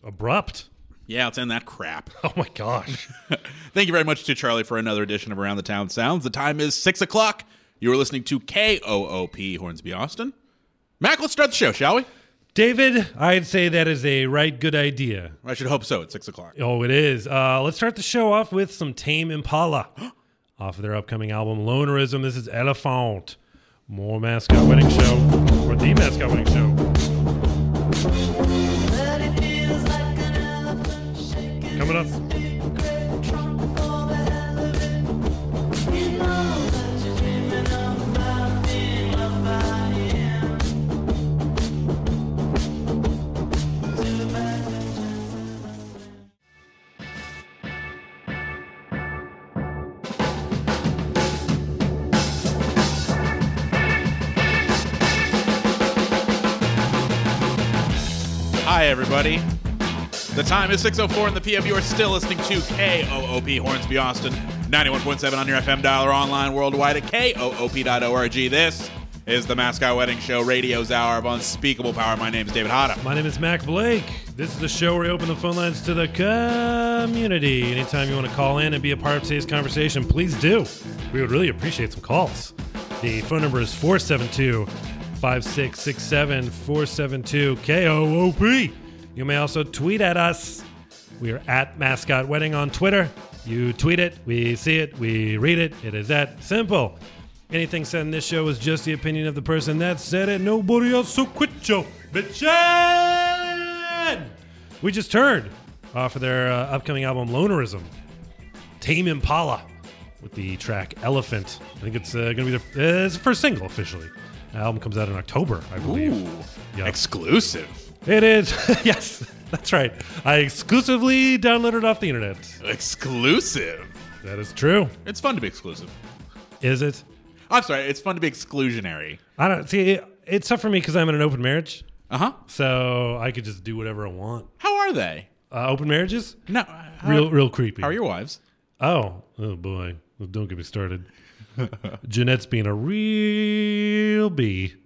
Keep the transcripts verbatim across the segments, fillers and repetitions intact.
Abrupt. Yeah, let's end that crap. Oh, my gosh. Thank you very much to Charlie for another edition of Around the Town Sounds. The time is six o'clock. You are listening to K O O P Hornsby, Austin. Mac, let's start the show, shall we? David, I'd say that is a right good idea. I should hope so at six o'clock. Oh, it is. Uh, let's start the show off with some Tame Impala. Off of their upcoming album, Lonerism, this is Elephant. More Mascot Wedding Show. Or the Mascot Wedding Show. Coming up. Hi, everybody. The time is six oh four in the P M. You are still listening to K O O P Hornsby, Austin, ninety-one point seven on your F M dial or online worldwide at K O O P dot org. This is the Mascot Wedding Show, radio's hour of unspeakable power. My name is David Hada. My name is Mac Blake. This is the show where we open the phone lines to the community. Anytime you want to call in and be a part of today's conversation, please do. We would really appreciate some calls. The phone number is four seven two, five six six seven, four seven two, K O O P. You may also tweet at us. We are at Mascot Wedding on Twitter. You tweet it, we see it, we read it. It is that simple. Anything said in this show is just the opinion of the person that said it. Nobody else, so quit your bitchin'! We just heard off of their uh, upcoming album, Lonerism, Tame Impala, with the track Elephant. I think it's uh, going to be the, uh, it's the first single officially. The album comes out in October, I believe. Ooh, Yep. exclusive. It is. Yes, that's right. I exclusively downloaded it off the internet. Exclusive. That is true. It's fun to be exclusive. Is it? I'm sorry, it's fun to be exclusionary. I don't see. It, it's tough for me because I'm in an open marriage, Uh-huh. so I could just do whatever I want. How are they? Uh, open marriages, No. How, real, real creepy. How are your wives? Oh, oh boy! Well, don't get me started. Jeanette's being a real bee.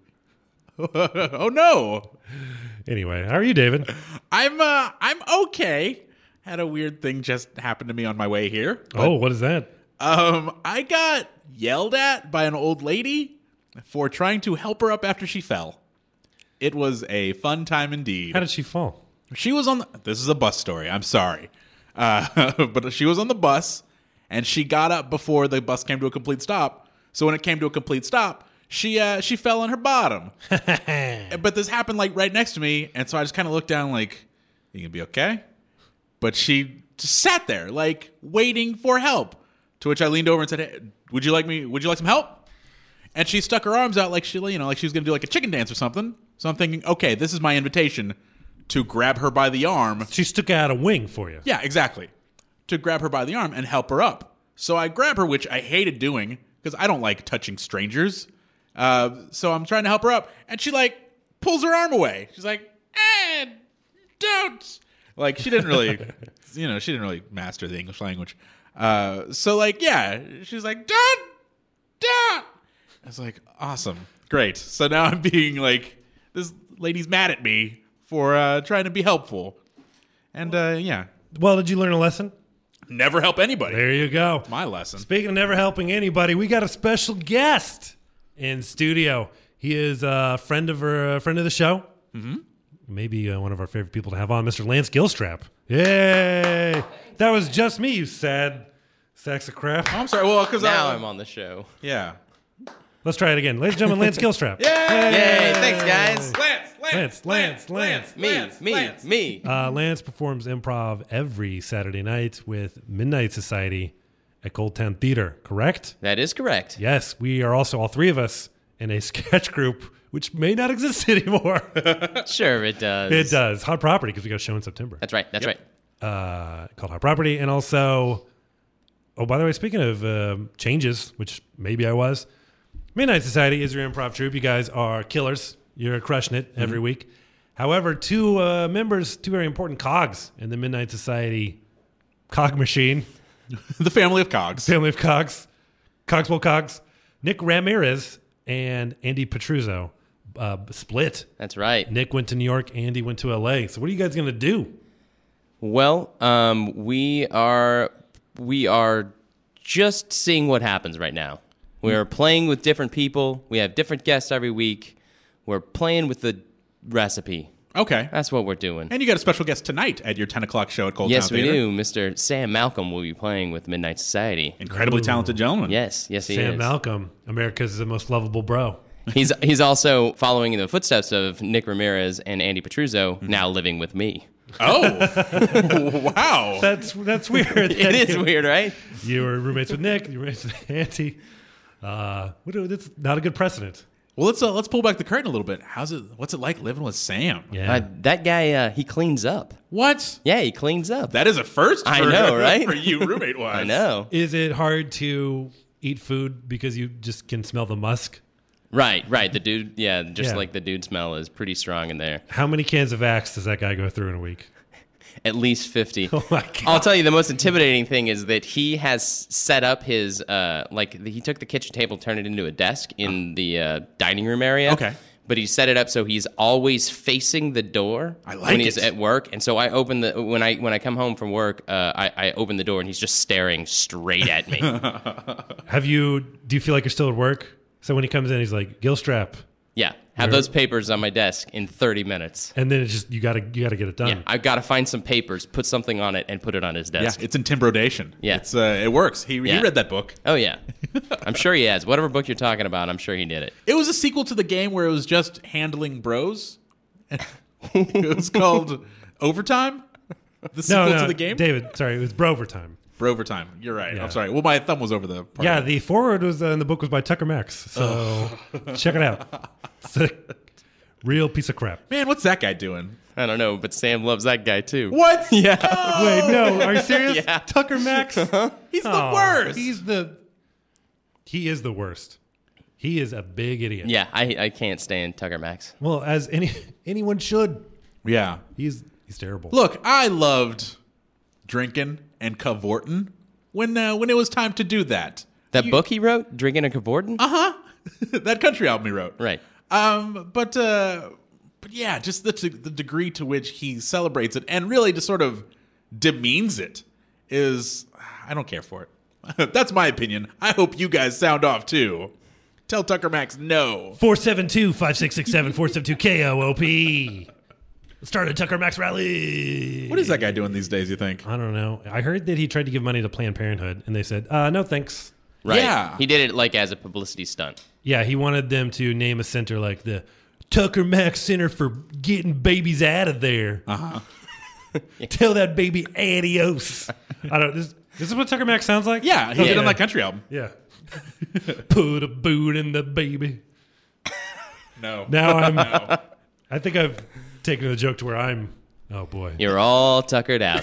Oh, no. Anyway, how are you, David? I'm uh I'm okay. Had a weird thing just happen to me on my way here. but, Oh, what is that? Um I got yelled at by an old lady for trying to help her up after she fell. It was a fun time indeed. How did she fall? She was on the, this is a bus story. I'm sorry. Uh but she was on the bus and she got up before the bus came to a complete stop. So when it came to a complete stop, She uh, she fell on her bottom. But this happened like right next to me, and so I just kind of looked down like, you gonna be okay? But she just sat there, like, waiting for help. To which I leaned over and said, hey, would you like me, would you like some help? And she stuck her arms out like she, you know, like she was gonna do like a chicken dance or something. So I'm thinking, okay, this is my invitation to grab her by the arm. She stuck out a wing for you. Yeah, exactly. To grab her by the arm and help her up. So I grab her, which I hated doing, because I don't like touching strangers. Uh, so I'm trying to help her up, and she like pulls her arm away. She's like, "Eh, don't!" Like she didn't really, you know, she didn't really master the English language. Uh, so like, yeah, she's like, "Don't, don't!" I was like, "Awesome, great." So now I'm being like, this lady's mad at me for uh, trying to be helpful, and uh, yeah, Well, did you learn a lesson? never help anybody. There you go. My lesson. Speaking of never helping anybody, we got a special guest in studio. He is a friend of our, a friend of the show. Mm-hmm. Maybe uh, one of our favorite people to have on, Mister Lance Gilstrap. Yay! That was just me, you sad sacks of crap. Oh, I'm sorry. Well, because Now uh, I'm on the show. Yeah. Let's try it again. Ladies and gentlemen, Lance Gilstrap. Yay! Yay! Thanks, guys. Lance, Lance, Lance, Lance. Me, Lance, me, Lance. me. Uh, Lance performs improv every Saturday night with Midnight Society at Gold Town Theater, correct? That is correct. Yes, we are also, all three of us, in a sketch group, which may not exist anymore. Sure, it does. It does. Hot Property, because we got a show in September. That's right. That's right. Uh, called Hot Property. And also, oh, by the way, speaking of uh, changes, which maybe I was, Midnight Society is your improv troupe. You guys are killers. You're crushing it every mm-hmm. week. However, two uh, members, two very important cogs in the Midnight Society cog machine. The family of cogs. Family of cogs. Cogswell Cogs. Nick Ramirez and Andy Petruzzo uh, split. That's right. Nick went to New York. Andy went to L A. So what are you guys going to do? Well, um, we are we are just seeing what happens right now. We are playing with different people. We have different guests every week. We're playing with the recipe. Okay. That's what we're doing. And you got a special guest tonight at your ten o'clock show at Cold Yes, Town we Theater. do. Mister Sam Malcolm will be playing with Midnight Society. Incredibly talented gentleman. Yes, yes, he Sam is. Malcolm, America's the most lovable bro. He's he's also following in the footsteps of Nick Ramirez and Andy Petruzzo, Mm-hmm. now living with me. Oh. Wow. That's that's weird. It is weird, right? You were roommates with Nick. You were roommates with Auntie. Uh, what do- that's not a good precedent. Well, let's uh, let's pull back the curtain a little bit. How's it? What's it like living with Sam? Yeah. Uh, that guy, uh, he cleans up. What? Yeah, he cleans up. That is a first. I for, know, right? For you, roommate wise. I know. Is it hard to eat food because you just can smell the musk? Right, right. The dude, yeah, just Yeah. like the dude smell is pretty strong in there. How many cans of Axe does that guy go through in a week? At least fifty. Oh my God. I'll tell you, the most intimidating thing is that he has set up his, uh, like, he took the kitchen table, turned it into a desk in the uh, dining room area. Okay. But he set it up so he's always facing the door I like when he's it. at work. And so I open the when I when I come home from work, uh, I, I open the door and he's just staring straight at me. Have you? Do you feel like you're still at work? So when he comes in, he's like Gilstrap, Yeah, have those papers on my desk in thirty minutes. and then it's just you gotta you gotta get it done. Yeah, I've got to find some papers, put something on it, and put it on his Yeah, desk. it's intimidation. Yeah. It's uh, it works. He Yeah. he read that book. Oh yeah, I'm sure he has. Whatever book you're talking about, I'm sure he did it. It was a sequel to the game where it was just handling bros. It was called Overtime. The sequel no, no, to the game. David. Sorry, it was Brovertime. Brovertime. You're right. Yeah. I'm sorry. Well, my thumb was over the. Part Yeah, of it. the forward was uh, in the book was by Tucker Max. So check it out. It's a real piece of crap. Man, what's that guy doing? I don't know, but Sam loves that guy too. What? Yeah. Wait, no, are you serious? Yeah. Tucker Max? He's the Oh, worst. He's the. He is the worst. He is a big idiot. Yeah, I I can't stand Tucker Max. Well, as any anyone should. Yeah. He's he's terrible. Look, I loved drinking and cavorting when uh, when it was time to do that. That You- book he wrote, Drinking and Cavorting? Uh-huh. That country album he wrote. Right. Um, but uh, but yeah, just the the degree to which he celebrates it and really just sort of demeans it is, I don't care for it. That's my opinion. I hope you guys sound off too. Tell Tucker Max no. four seven two, five six six seven, four seven two K O O P. Start a Tucker Max rally. What is that guy doing these days, you think? I don't know. I heard that he tried to give money to Planned Parenthood, and they said, uh, no thanks. Right. Yeah. He did it like as a publicity stunt. Yeah, he wanted them to name a center like the Tucker Max Center for Getting Babies Out of There. Uh-huh. Tell that baby adios. I don't. This, this is what Tucker Max sounds like. Yeah, he Okay. did on that country album. Yeah. Put a boot in the baby. No. Now I'm. No. I think I've taken the joke to where I'm. Oh boy. You're all tuckered out.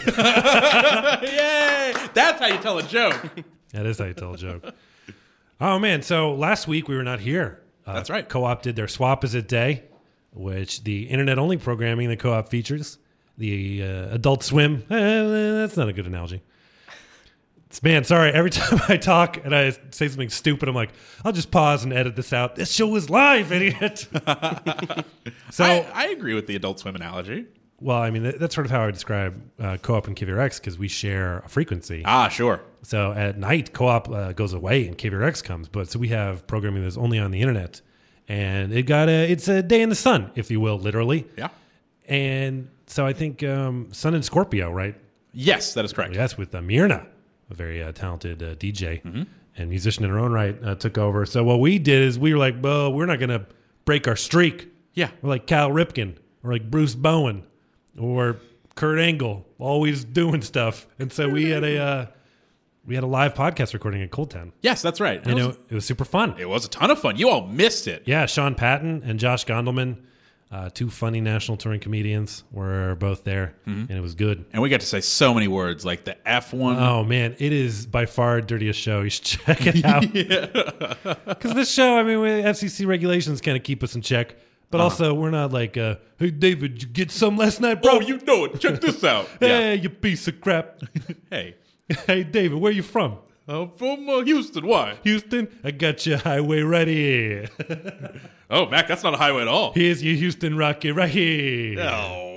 Yay! That's how you tell a joke. That is how you tell a joke. Oh man! So last week we were not here. Uh, That's right. Co-op did their Swap Is It Day, which the internet-only programming the Co-op features. The uh, Adult Swim. Eh, that's not a good analogy. It's, man, sorry. Every time I talk and I say something stupid, I'm like, I'll just pause and edit this out. This show is live, idiot. so, I, I agree with the Adult Swim analogy. well, I mean, that, that's sort of how I describe uh, Co-op and K V R X because we share a frequency. Ah, sure. So at night, Co-op uh, goes away and K V R X comes. But so we have programming that's only on the internet, and it got a it's a day in the sun, if you will, literally. Yeah. And so I think um, Sun and Scorpio, right? Yes, that is correct. Yes, with uh, Myrna, a very uh, talented uh, D J and musician in her own right, uh, took over. So what we did is we were like, well, we're not going to break our streak. Yeah. We're like Cal Ripken or like Bruce Bowen or Kurt Angle, always doing stuff. And so we had a uh, we had a live podcast recording in Cold Town. Yes, that's right. You It know, was, it was super fun. it was a ton of fun. You all missed it. Yeah, Sean Patton and Josh Gondelman, uh, two funny national touring comedians, were both there, and it was good. And we got to say so many words, like the F one. Oh man, it is by far our dirtiest show. You should check it out. Because this show, I mean, we, F C C regulations kind of keep us in check, but also we're not like, uh, hey David, did you get some last night, bro? Oh, you know it. Check this out. Hey, you piece of crap. Hey. Hey David, where you from? I'm from uh, Houston. Why? Houston, I got your highway right here. Oh, Mac, that's not a highway at all. Here's your Houston rocket right here. No.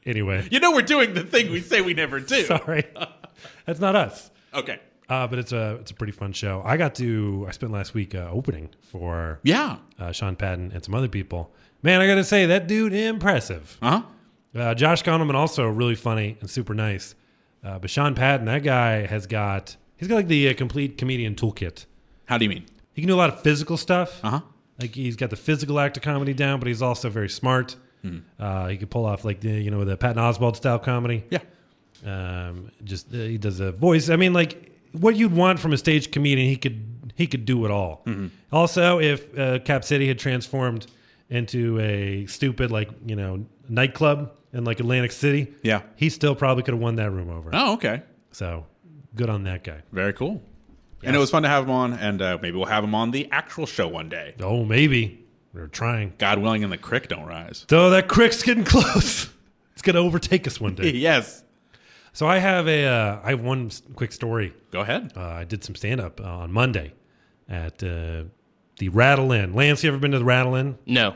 Anyway, You know we're doing the thing we say we never do. sorry, that's not us. Okay. Uh, but it's a it's a pretty fun show. I got to I spent last week uh, opening for Yeah. uh, Sean Patton and some other people. Man, I got to say that dude impressive. Uh-huh. Uh, Josh Gondelman also really funny and super nice. Uh, but Sean Patton, that guy has got he's got like the uh, complete comedian toolkit. How do you mean? He can do a lot of physical stuff. Uh-huh. Like he's got the physical act of comedy down, but he's also very smart. Mm. Uh, he could pull off like the you know the Patton Oswalt style comedy. Yeah. Um, just uh, he does a voice. I mean, like what you'd want from a stage comedian, he could he could do it all. Mm-hmm. Also, if uh, Cap City had transformed into a stupid like you know nightclub in like Atlantic City, Yeah. he still probably could have won that room over. Oh, okay. So good on that guy. Very cool. And it was fun to have him on, and uh, maybe we'll have him on the actual show one day. Oh, maybe we're trying. God willing, and the crick don't rise. So that crick's getting close. It's gonna overtake us one day. Yes. So I have a uh, I have one s- quick story. Go ahead. Uh, I did some stand up uh, on Monday at uh, the Rattle Inn. Lance, you ever been to the Rattle Inn? No.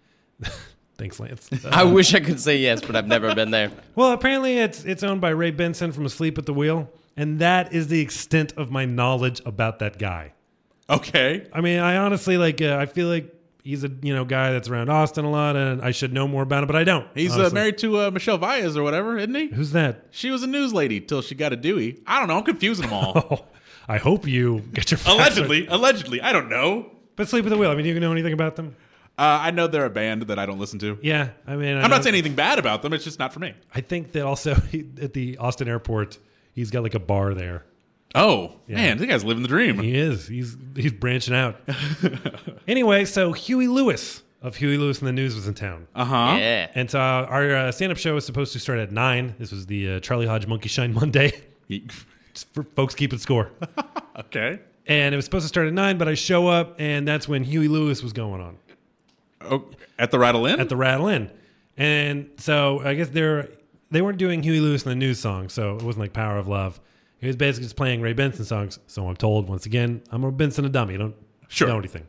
Thanks, Lance. I wish I could say yes, but I've never been there. Well, apparently it's it's owned by Ray Benson from Asleep at the Wheel, and that is the extent of my knowledge about that guy. Okay. I mean, I honestly like. Uh, I feel like he's a you know guy that's around Austin a lot, and I should know more about him, but I don't. He's uh, honestly. married to uh, Michelle Valles or whatever, isn't he? Who's that? She was a news lady till she got a Dewey. I don't know. I'm confusing them all. Oh, I hope you get your facts right. Allegedly. Allegedly. I don't know. But Sleep at the Wheel. I mean, you know anything about them? Uh, I know they're a band that I don't listen to. Yeah, I mean, I I'm know- not saying anything bad about them. It's just not for me. I think that also he, at the Austin airport, he's got like a bar there. Oh, Yeah. man. This guy's living the dream. He is. He's he's branching out. Anyway, so Huey Lewis of Huey Lewis and the News was in town. Uh-huh. Yeah. And so uh, our uh, stand-up show was supposed to start at nine. This was the uh, Charlie Hodge Monkey Shine Monday. Just for folks keeping score. Okay. And it was supposed to start at nine, but I show up, and that's when Huey Lewis was going on Oh, at the Rattle Inn? at the Rattle Inn. And so I guess they're they weren't doing Huey Lewis and the News song, so it wasn't like Power of Love. He was basically just playing Ray Benson songs. So I'm told once again, I'm a Benson a dummy. I don't Sure. know anything.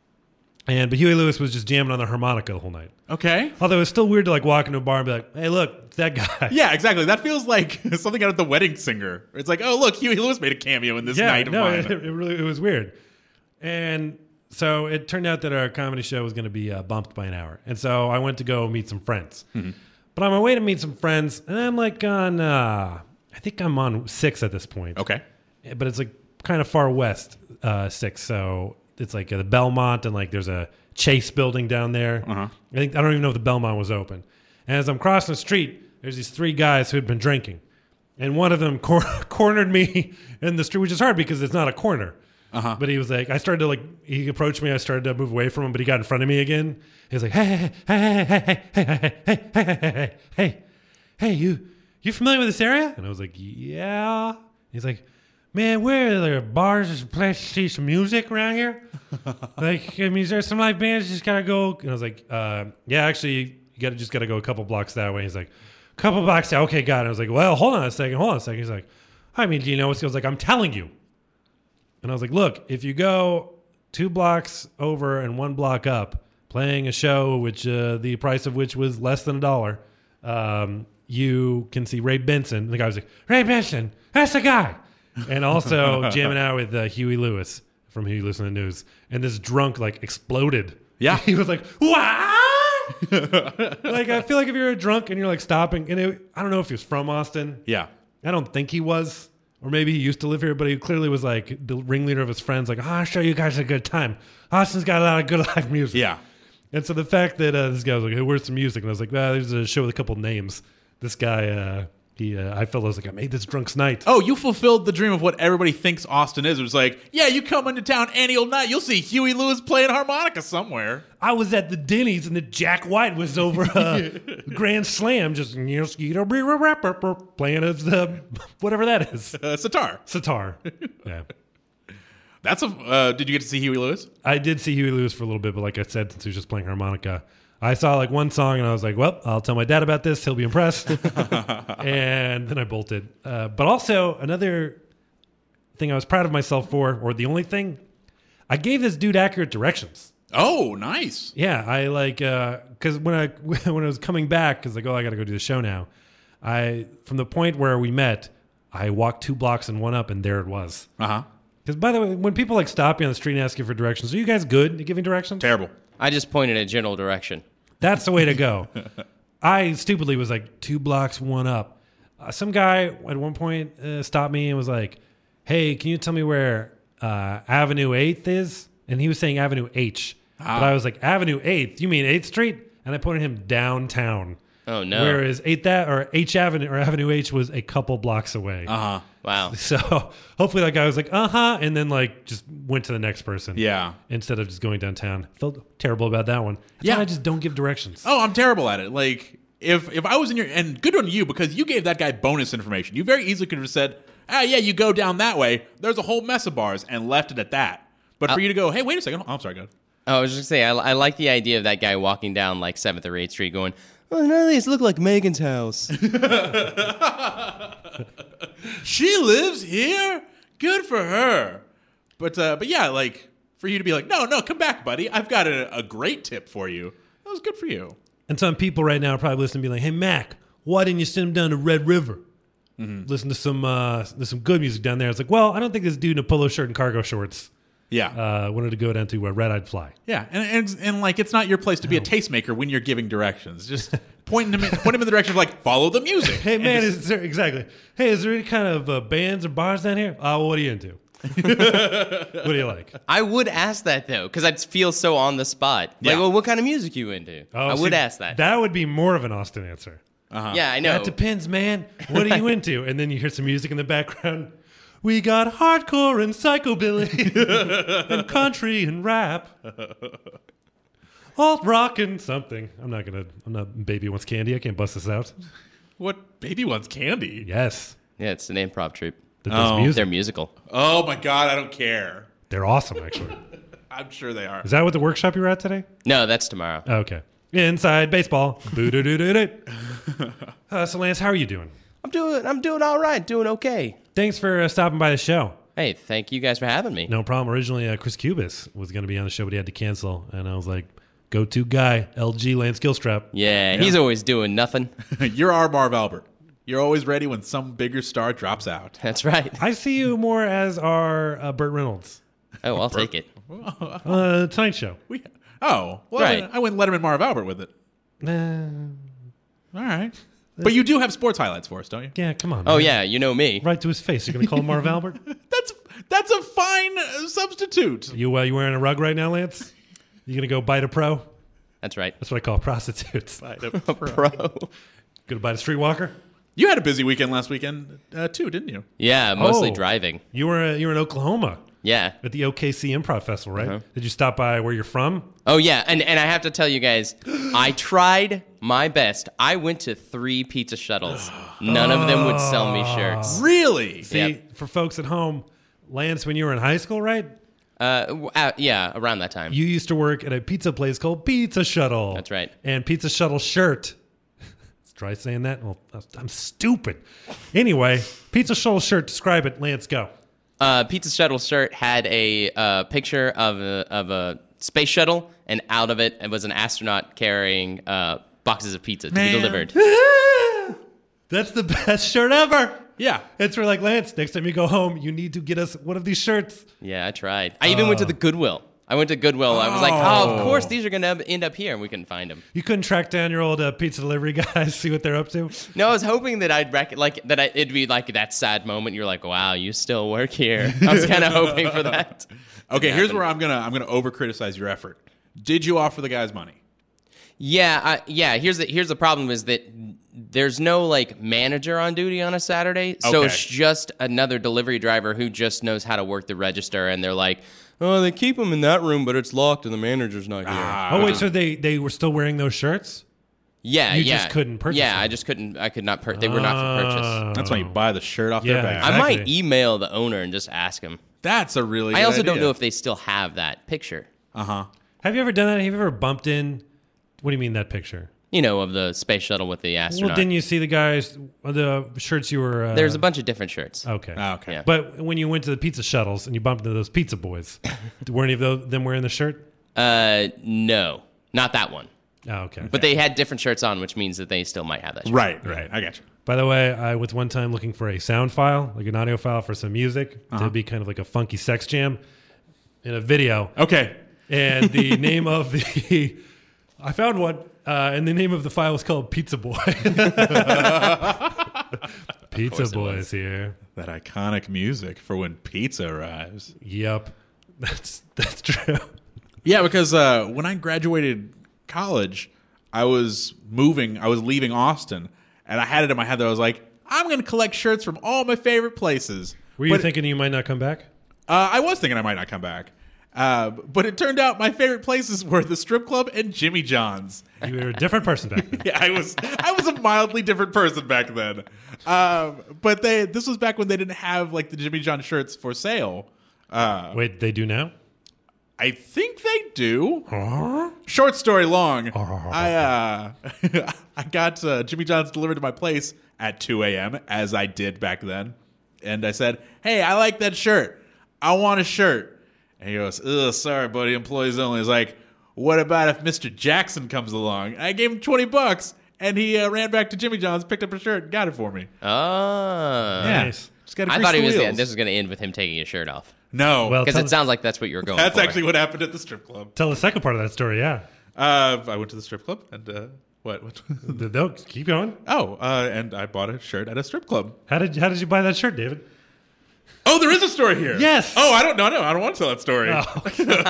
And but Huey Lewis was just jamming on the harmonica the whole night. Okay. Although it's still weird to like walk into a bar and be like, "Hey, look, it's that guy." Yeah, exactly. That feels like something out of The Wedding Singer. It's like, oh, look, Huey Lewis made a cameo in this Yeah, night of no, mine. it, it really it was weird. And so it turned out that our comedy show was going to be uh, bumped by an hour. And so I went to go meet some friends. Mm-hmm. But on my way to meet some friends, and I'm like on, uh, I think I'm on six at this point. Okay. But it's like kind of far west uh, six. So it's like uh, the Belmont, and like there's a Chase building down there. Uh-huh. I think I don't even know if the Belmont was open. And as I'm crossing the street, there's these three guys who had been drinking. And one of them cor- cornered me in the street, which is hard because it's not a corner. Uh-huh. But he was like, I started to like, he approached me. I started to move away from him, but he got in front of me again. He was like, hey, hey, hey, hey, hey, hey, hey, hey, hey, hey, hey, hey, you, you familiar with this area? And I was like, yeah. He's like, man, where are there bars or places to see some music around here? Like, I mean, is there some live bands? You just gotta go. And I was like, uh, yeah, actually, you gotta just gotta go a couple blocks that way. He's like, couple blocks that. Okay, got it. I was like, well, hold on a second, hold on a second. He's like, I mean, do you know what? He was like, I'm telling you. And I was like, look, if you go two blocks over and one block up, playing a show which uh, the price of which was less than a dollar, um, you can see Ray Benson. And the guy was like, Ray Benson, that's the guy. And also jamming out with uh, Huey Lewis from Huey Lewis and the News. And this drunk like exploded. Yeah. He was like, what? Like, I feel like if you're a drunk and you're like stopping, and it, I don't know if he was from Austin. Yeah. I don't think he was. Or maybe he used to live here, but he clearly was like the ringleader of his friends. Like, oh, I'll show you guys a good time. Austin's got a lot of good live music. Yeah. And so the fact that uh, this guy was like, hey, where's some music? And I was like, ah, there's a show with a couple names. This guy, uh, he, uh, I felt I was like, I made this drunk's night. Oh, you fulfilled the dream of what everybody thinks Austin is. It was like, yeah, you come into town any old night, you'll see Huey Lewis playing harmonica somewhere. I was at the Denny's and the Jack White was over uh, Grand Slam, just you know, playing as the whatever that is, Uh, sitar. sitar. Yeah. That's a. Uh, did you get to see Huey Lewis? I did see Huey Lewis for a little bit, but like I said, since he was just playing harmonica, I saw like one song and I was like, well, I'll tell my dad about this. He'll be impressed. And then I bolted. Uh, but also another thing I was proud of myself for, or the only thing, I gave this dude accurate directions. Oh, nice. Yeah, I like because when I when I was coming back, because like, oh, I got to go do the show now. I from the point where we met, I walked two blocks and one up, and there it was. Uh huh. Because by the way, when people like stop you on the street and ask you for directions, are you guys good at giving directions? Terrible. I just pointed a general direction. That's the way to go. I stupidly was like two blocks, one up. Uh, some guy at one point uh, stopped me and was like, "Hey, can you tell me where uh, Avenue eighth is?" And he was saying Avenue H. Ah. But I was like, Avenue eighth? You mean eighth Street? And I pointed him downtown. Oh, no. Whereas eighth A- or H Avenue or Avenue H was a couple blocks away. Uh huh. Wow. So hopefully that guy was like, uh-huh, and then like just went to the next person. Yeah. Instead of just going downtown. Felt terrible about that one. That's Yeah. why I just don't give directions. Oh, I'm terrible at it. Like, if if I was in your, and good on you because you gave that guy bonus information. You very easily could have said, ah, yeah, you go down that way. There's a whole mess of bars, and left it at that. But for Uh, you to go, hey, wait a second. Oh, I'm sorry, go ahead. Oh, I was just gonna say, I, I like the idea of that guy walking down like seventh or eighth Street, going, "Oh, none of these look like Megan's house." She lives here. Good for her. But uh, but yeah, like for you to be like, no, no, come back, buddy. I've got a, a great tip for you. That was good for you. And some people right now are probably listening and be like, hey, Mac, why didn't you send him down to Red River? Mm-hmm. Listen to some uh, there's some good music down there. It's like, well, I don't think this dude in a polo shirt and cargo shorts Yeah. uh, wanted to go down to uh, Red Eyed Fly. Yeah, and, and and like it's not your place to be a tastemaker when you're giving directions. Just point him in, point him in the direction of like follow the music. Hey, And man, just- is there, exactly. Hey, is there any kind of uh, bands or bars down here? Uh, what are you into? What do you like? I would ask that though, because I'd feel so on the spot. Like, Yeah. well, what kind of music you into? Oh, I would see, ask that. That would be more of an Austin answer. uh-huh. Yeah, I know. That depends, man. What are you into? And then you hear some music in the background. We got hardcore and psychobilly and country and rap. Alt rock and something. I'm not gonna. I'm not. Baby wants candy. I can't bust this out. What baby wants candy? Yes, Yeah, it's an improv troupe. that does Oh. music. They're musical. Oh my god, I don't care. They're awesome, actually. I'm sure they are. Is that what the workshop you were at today? No, that's tomorrow. Okay. Inside baseball. Boo-doo-doo-doo-doo. uh, so, Lance, how are you doing? I'm doing. I'm doing all right. Doing okay. Thanks for uh, stopping by the show. Hey, thank you guys for having me. No problem. Originally, uh, Chris Cubis was going to be on the show, but he had to cancel. And I was like, go-to guy, L G Lance Gilstrap. Yeah, he's always doing nothing. You're our Marv Albert. You're always ready when some bigger star drops out. That's right. I see you more as our uh, Burt Reynolds. Oh, I'll take it. Uh, Tonight Show. We, oh, well, Right. I went Letterman Marv Albert with it. Nah. All right. But you do have sports highlights for us, don't you? Yeah, come on. Oh man. yeah, you know me. Right to his face. You're going to call him Marv Albert? That's that's a fine uh, substitute. You uh, you wearing a rug right now, Lance? You going to go bite a pro? That's right. That's what I call prostitutes. A pro. Going to bite a streetwalker? You had a busy weekend last weekend uh, too, didn't you? Yeah, mostly Oh. driving. You were uh, you were in Oklahoma Yeah. at the O K C Improv Festival, right? Uh-huh. Did you stop by where you're from? Oh yeah, and and I have to tell you guys, I tried my best. I went to three pizza shuttles. None of them would sell me shirts. Really? See, Yep. for folks at home, Lance, when you were in high school, right? Uh, w- uh, yeah, around that time. You used to work at a pizza place called Pizza Shuttle. That's right. And Pizza Shuttle shirt. Try saying that? Well, I'm stupid. Anyway, Pizza Shuttle shirt. Describe it. Lance, go. Uh, Pizza Shuttle shirt had a uh, picture of a, of a space shuttle, and out of it, it was an astronaut carrying uh, boxes of pizza to Man. be delivered. That's the best shirt ever. Yeah. It's for like, Lance, next time you go home, you need to get us one of these shirts. Yeah, I tried. I even went to the Goodwill. I went to Goodwill. I was like, oh, of course these are going to end up here, and we couldn't find them. You couldn't track down your old uh, pizza delivery guys, see what they're up to? No, I was hoping that I'd rec- like that I, it'd be like that sad moment. You're like, wow, you still work here. I was kind of hoping for that. Okay, Didn't here's happen. where I'm gonna I'm gonna over criticize your effort. Did you offer the guys money? Yeah, I, yeah. Here's the here's the problem is that there's no like manager on duty on a Saturday, so Okay. it's just another delivery driver who just knows how to work the register, and they're like, oh, they keep them in that room, but it's locked and the manager's not here. Ah. Oh, wait, so they, they were still wearing those shirts? yeah, you yeah. just couldn't purchase Yeah, them. I just couldn't. I could not. Per- they were not for purchase. Oh. That's why you buy the shirt off Yeah, their back. exactly. I might email the owner and just ask him. That's a really. I good also don't idea. know if they still have that picture. Uh huh. Have you ever done that? Have you ever bumped in? What do you mean that picture? You know, of the space shuttle with the astronaut. Well, didn't you see the guys, the shirts you were... Uh, There's a bunch of different shirts. Okay. Ah, okay. Yeah. But when you went to the pizza shuttles and you bumped into those pizza boys, were any of those, them wearing the shirt? Uh, no, not that one. Oh, okay. But they had different shirts on, which means that they still might have that shirt. Right, right. I got you. By the way, I was one time looking for a sound file, like an audio file for some music Uh-huh. to be kind of like a funky sex jam in a video. Okay. And the name of the, I found one, uh, and the name of the file was called Pizza Boy. Pizza Boy's here. That iconic music for when pizza arrives. Yep, that's that's true. Yeah, because uh, when I graduated college, I was moving, I was leaving Austin, and I had it in my head that I was like, I'm going to collect shirts from all my favorite places. Were you But, thinking you might not come back? Uh, I was thinking I might not come back. Uh, but it turned out my favorite places were the strip club and Jimmy John's. You were a different person back then. Yeah, I was I was a mildly different person back then. Um, but they this was back when they didn't have like the Jimmy John shirts for sale. Uh, Wait, they do now? I think they do. Short story long. I uh, I got uh, Jimmy John's delivered to my place at two a.m. as I did back then, and I said, "Hey, I like that shirt. I want a shirt." And he goes, "Ugh, sorry, buddy, employees only." He's like, "What about if Mister Jackson comes along?" And I gave him twenty bucks, and he uh, ran back to Jimmy John's, picked up a shirt, and got it for me. Oh. Yeah. Nice. Just gotta I grease thought he the was. wheels. This was going to end with him taking his shirt off. No, Well, Because tell it us- sounds like that's what you're going that's for. actually what happened at the strip club. Tell the second part of that story, yeah. Uh, I went to the strip club, and uh, what? what? No, keep going. Oh, uh, and I bought a shirt at a strip club. How did how did you buy that shirt, David? Oh, there is a story here. Yes. Oh, I don't know. No, I don't want to tell that story. Oh.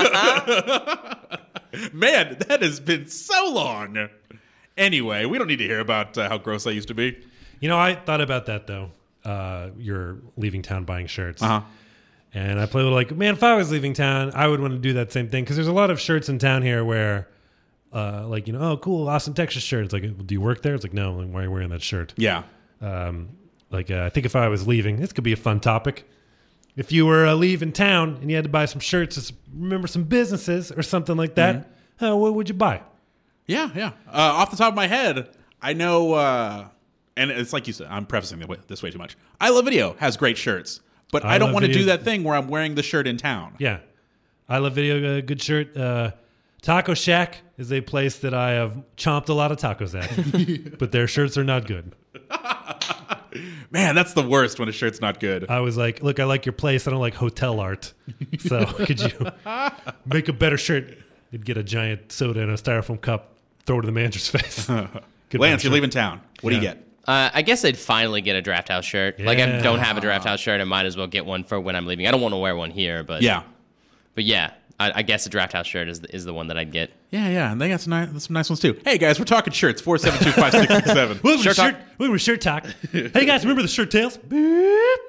Man, that has been so long. Anyway, we don't need to hear about uh, how gross I used to be. You know, I thought about that though. Uh, you're leaving town buying shirts. Uh-huh. And I play with like, man, if I was leaving town, I would want to do that same thing. Because there's a lot of shirts in town here where, uh, like, you know, oh, cool, Austin, Texas shirt. It's like, do you work there? It's like, no, like, why are you wearing that shirt? Yeah. Um, like, uh, I think if I was leaving, this could be a fun topic. If you were uh, leaving town and you had to buy some shirts to s- remember some businesses or something like that, Mm-hmm. uh, what would you buy? Yeah, yeah. Uh, off the top of my head, I know, uh, and it's like you said, I'm prefacing this way too much. I Love Video has great shirts, but I, I don't Love want to Video- do that thing where I'm wearing the shirt in town. Yeah. I Love Video, uh, good shirt. Uh, Taco Shack is a place that I have chomped a lot of tacos at, but their shirts are not good. Man, that's the worst when a shirt's not good. I was like, look, I like your place. I don't like hotel art. So could you make a better shirt? You'd get a giant soda in a styrofoam cup, throw it in the manager's face. Good Lance, better you're shirt. leaving town. What do you Yeah. get? Uh, I guess I'd finally get a Draft House shirt. Like I Yeah. don't have a Draft House shirt. I might as well get one for when I'm leaving. I don't want to wear one here, but Yeah. But yeah, I, I guess a Draft House shirt is the, is the one that I'd get. Yeah, yeah, and they got some nice, some nice ones too. Hey guys, we're talking shirts. Four seven two five six six seven. Welcome to Shirt shirt, talk. welcome to shirt talk. Hey guys, remember the shirt tails? Beep.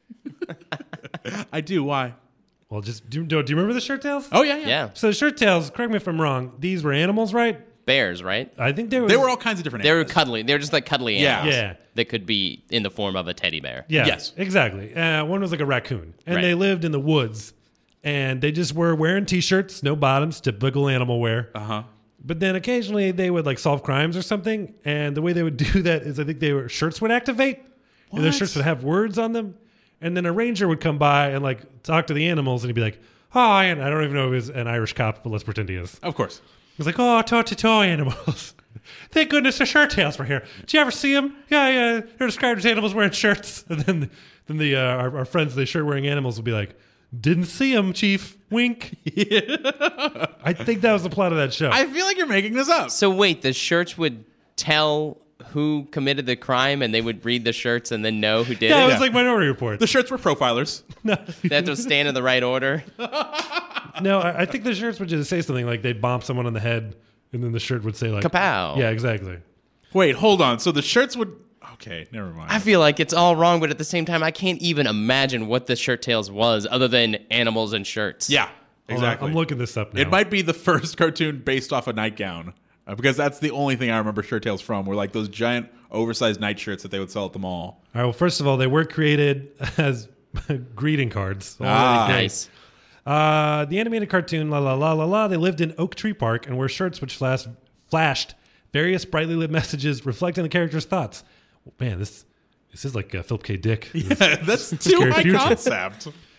I do. Why? Well, just do, do, do you remember the shirt tails? Oh yeah, yeah. Yeah, So the shirt tails, correct me if I'm wrong, these were animals, right? bears, right? I think they were. They were all kinds of different. They were animals. cuddly. They were just like cuddly Yeah. animals. Yeah. That could be in the form of a teddy bear. Yeah. Yes. Exactly. Uh, one was like a raccoon, and Right. they lived in the woods, and they just were wearing t-shirts, no bottoms, typical animal wear. Uh huh. But then occasionally they would like solve crimes or something, and the way they would do that is I think they were shirts would activate, and their What? shirts would have words on them, and then a ranger would come by and like talk to the animals, and he'd be like, "Oh," and I don't even know if he's an Irish cop, but let's pretend he is. Of course. He's like, "Oh, toy to toy animals." Thank goodness the shirt tails were here. Did you ever see them? Yeah, yeah. They're described as animals wearing shirts. And then, then the uh, our, our friends, the shirt wearing animals, will be like, "Didn't see them, Chief. Wink." I think that was the plot of that show. I feel like you're making this up. So wait, the shirts would tell who committed the crime, and they would read the shirts and then know who did yeah, it it. was Yeah. like Minority Report. The shirts were profilers. They had to stand in the right order. No, I, I think the shirts would just say something like they'd bomb someone on the head, and then the shirt would say like Kapow. Yeah, exactly. Wait, hold on. So the shirts would. Okay, never mind. I feel like it's all wrong, but at the same time, I can't even imagine what the Shirt Tails was other than animals and shirts. yeah, Hold on, exactly. I'm looking this up now. It might be the first cartoon based off a nightgown. Uh, because that's the only thing I remember Shirt Tails from, were like those giant oversized nightshirts that they would sell at the mall. All right. Well, first of all, they were created as greeting cards. Ah. Already made. Nice. Uh, the animated cartoon La La La La La. They lived in Oak Tree Park and wore shirts which flashed, flashed various brightly lit messages reflecting the characters' thoughts. Man, this this is like uh, Philip K. Dick. Yeah, that's too Scary high future. concept.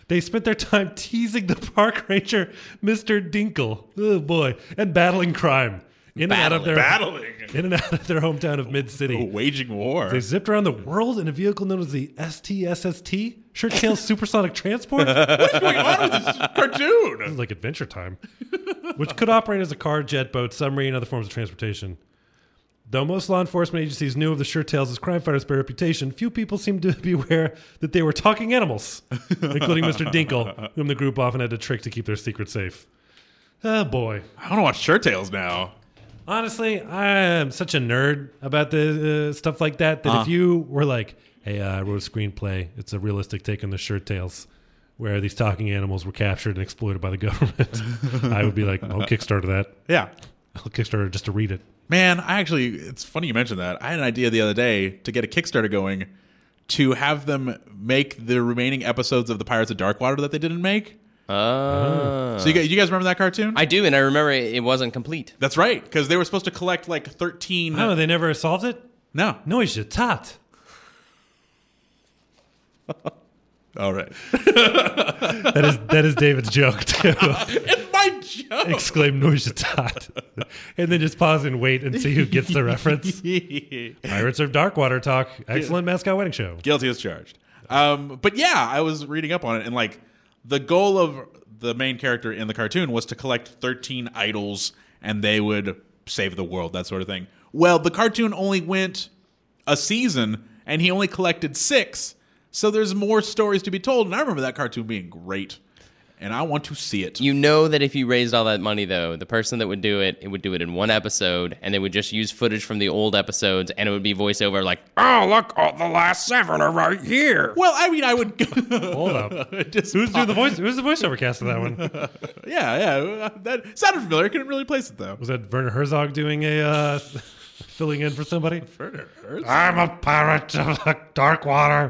They spent their time teasing the park ranger, Mister Dinkle. Oh boy, and battling crime in and out of their Battling. in and out of their hometown of Mid City. Waging war. They zipped around the world in a vehicle known as the S T S S T, Shirt Tail Supersonic Transport. What's going on with this cartoon? This is like Adventure Time, which could operate as a car, jet, boat, submarine, and other forms of transportation. Though most law enforcement agencies knew of the Shirt Tails as crime fighters by reputation, few people seemed to be aware that they were talking animals, including Mister Dinkle, whom the group often had to trick to keep their secret safe. Oh boy. I want to watch Shirt Tales now. Honestly, I am such a nerd about the uh, stuff like that that Uh-huh. if you were like, hey, uh, I wrote a screenplay, it's a realistic take on the Shirt Tails, where these talking animals were captured and exploited by the government, I would be like, I'll Kickstarter that. Yeah. I'll Kickstarter just to read it. Man, I actually, it's funny you mentioned that. I had an idea the other day to get a Kickstarter going to have them make the remaining episodes of the Pirates of Darkwater that they didn't make. Oh. So you guys, you guys remember that cartoon? I do, and I remember it, it wasn't complete. That's right, because they were supposed to collect like thirteen. Oh, they never solved it? No. No, he's just tot. All right. That is that is David's joke too. It's my joke. Exclaim Noisetat. And then just pause and wait and see who gets the reference. Pirates of Darkwater talk. Excellent mascot wedding show. Guilty as charged. Um, but yeah, I was reading up on it, and like the goal of the main character in the cartoon was to collect thirteen idols, and they would save the world, that sort of thing. Well, the cartoon only went a season, and he only collected six. So there's more stories to be told, and I remember that cartoon being great, and I want to see it. You know that if you raised all that money, though, the person that would do it, it would do it in one episode, and they would just use footage from the old episodes, and it would be voiceover like, oh, look, all the last seven are right here. Well, I mean, I would Hold up. just Who's doing the voice? Who's the voiceover cast of that one? Yeah, yeah, that sounded familiar. I couldn't really place it though. Was that Werner Herzog doing a uh, filling in for somebody? Werner Herzog? I'm a pirate of the Darkwater.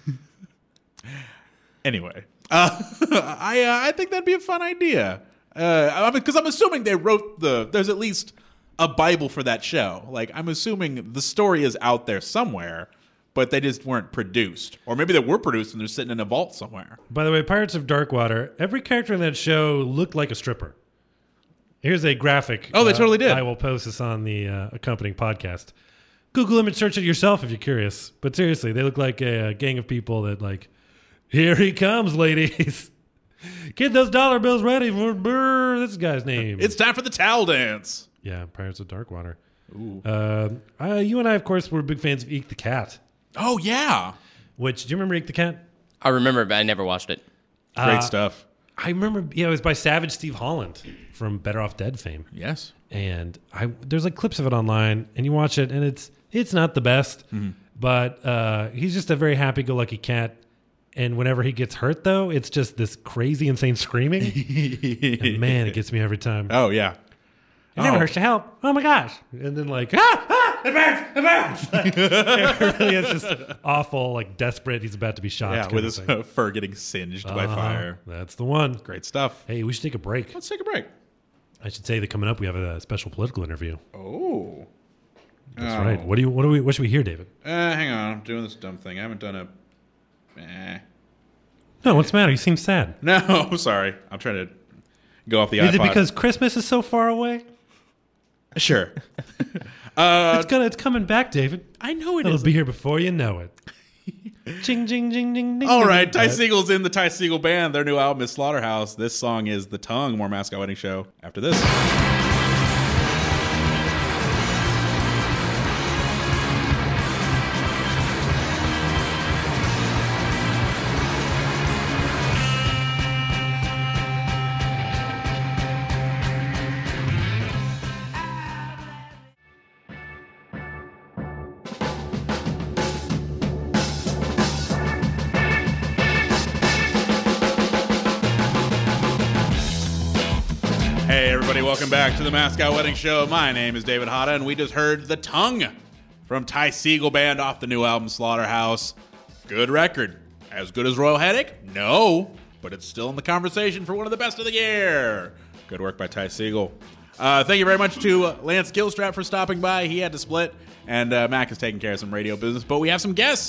Anyway, uh, I uh, I think that'd be a fun idea. Uh, I mean, because I'm assuming they wrote the. There's at least a Bible for that show. Like, I'm assuming the story is out there somewhere, but they just weren't produced, or maybe they were produced and they're sitting in a vault somewhere. By the way, Pirates of Darkwater, every character in that show looked like a stripper. Here's a graphic. Oh, they uh, totally did. I will post this on the uh, accompanying podcast. Google image search it yourself if you're curious. But seriously, they look like a, a gang of people that like, here he comes, ladies. Get those dollar bills ready for brr, this guy's name. It's time for the towel dance. Yeah, Pirates of Darkwater. Ooh. Uh, uh, you and I, of course, were big fans of Eek the Cat. Oh yeah, Which, do you remember Eek the Cat? I remember, but I never watched it. great Uh, stuff. I remember, yeah, it was by Savage Steve Holland from Better Off Dead fame. Yes. And I there's like clips of it online, and you watch it, and it's it's not the best, Mm-hmm. but uh, he's just a very happy-go-lucky cat. And whenever he gets hurt, though, it's just this crazy, insane screaming. And man, it gets me every time. Oh yeah. It never Oh. hurts to help. Oh my gosh! And then like, ah, ah, it burns, it burns. Like, it really is just awful, like desperate. He's about to be shot. Yeah, kind with of his thing. uh, fur getting singed by Uh-huh. fire. That's the one. Great stuff. Hey, we should take a break. Let's take a break. I should say that coming up, we have a special political interview. Oh. That's Oh. right. What do you? What do we? What should we hear, David? Uh, hang on, I'm doing this dumb thing. I haven't done a. Eh. No, what's the matter? You seem sad. No, I'm sorry. I'm trying to go off the Is iPod. it because Christmas is so far away? Sure. uh, It's gonna. It's coming back, David. I know it It'll is. be here before you know it. Jing, jing, jing, jing, ding. All ding, right, ding. Ty Siegel's in the Ty Siegel Band. Their new album is Slaughterhouse. This song is The Tongue, more Mascot Wedding Show. After this. Hey, everybody, welcome back to the Mascot Wedding Show. My name is David Hata, and we just heard The Tongue from Ty Siegel Band off the new album Slaughterhouse. Good record. As good as Royal Headache? No, but it's still in the conversation for one of the best of the year. Good work by Ty Siegel. Uh, thank you very much to uh, Lance Gilstrap for stopping by. He had to split, and uh, Mac is taking care of some radio business, but we have some guests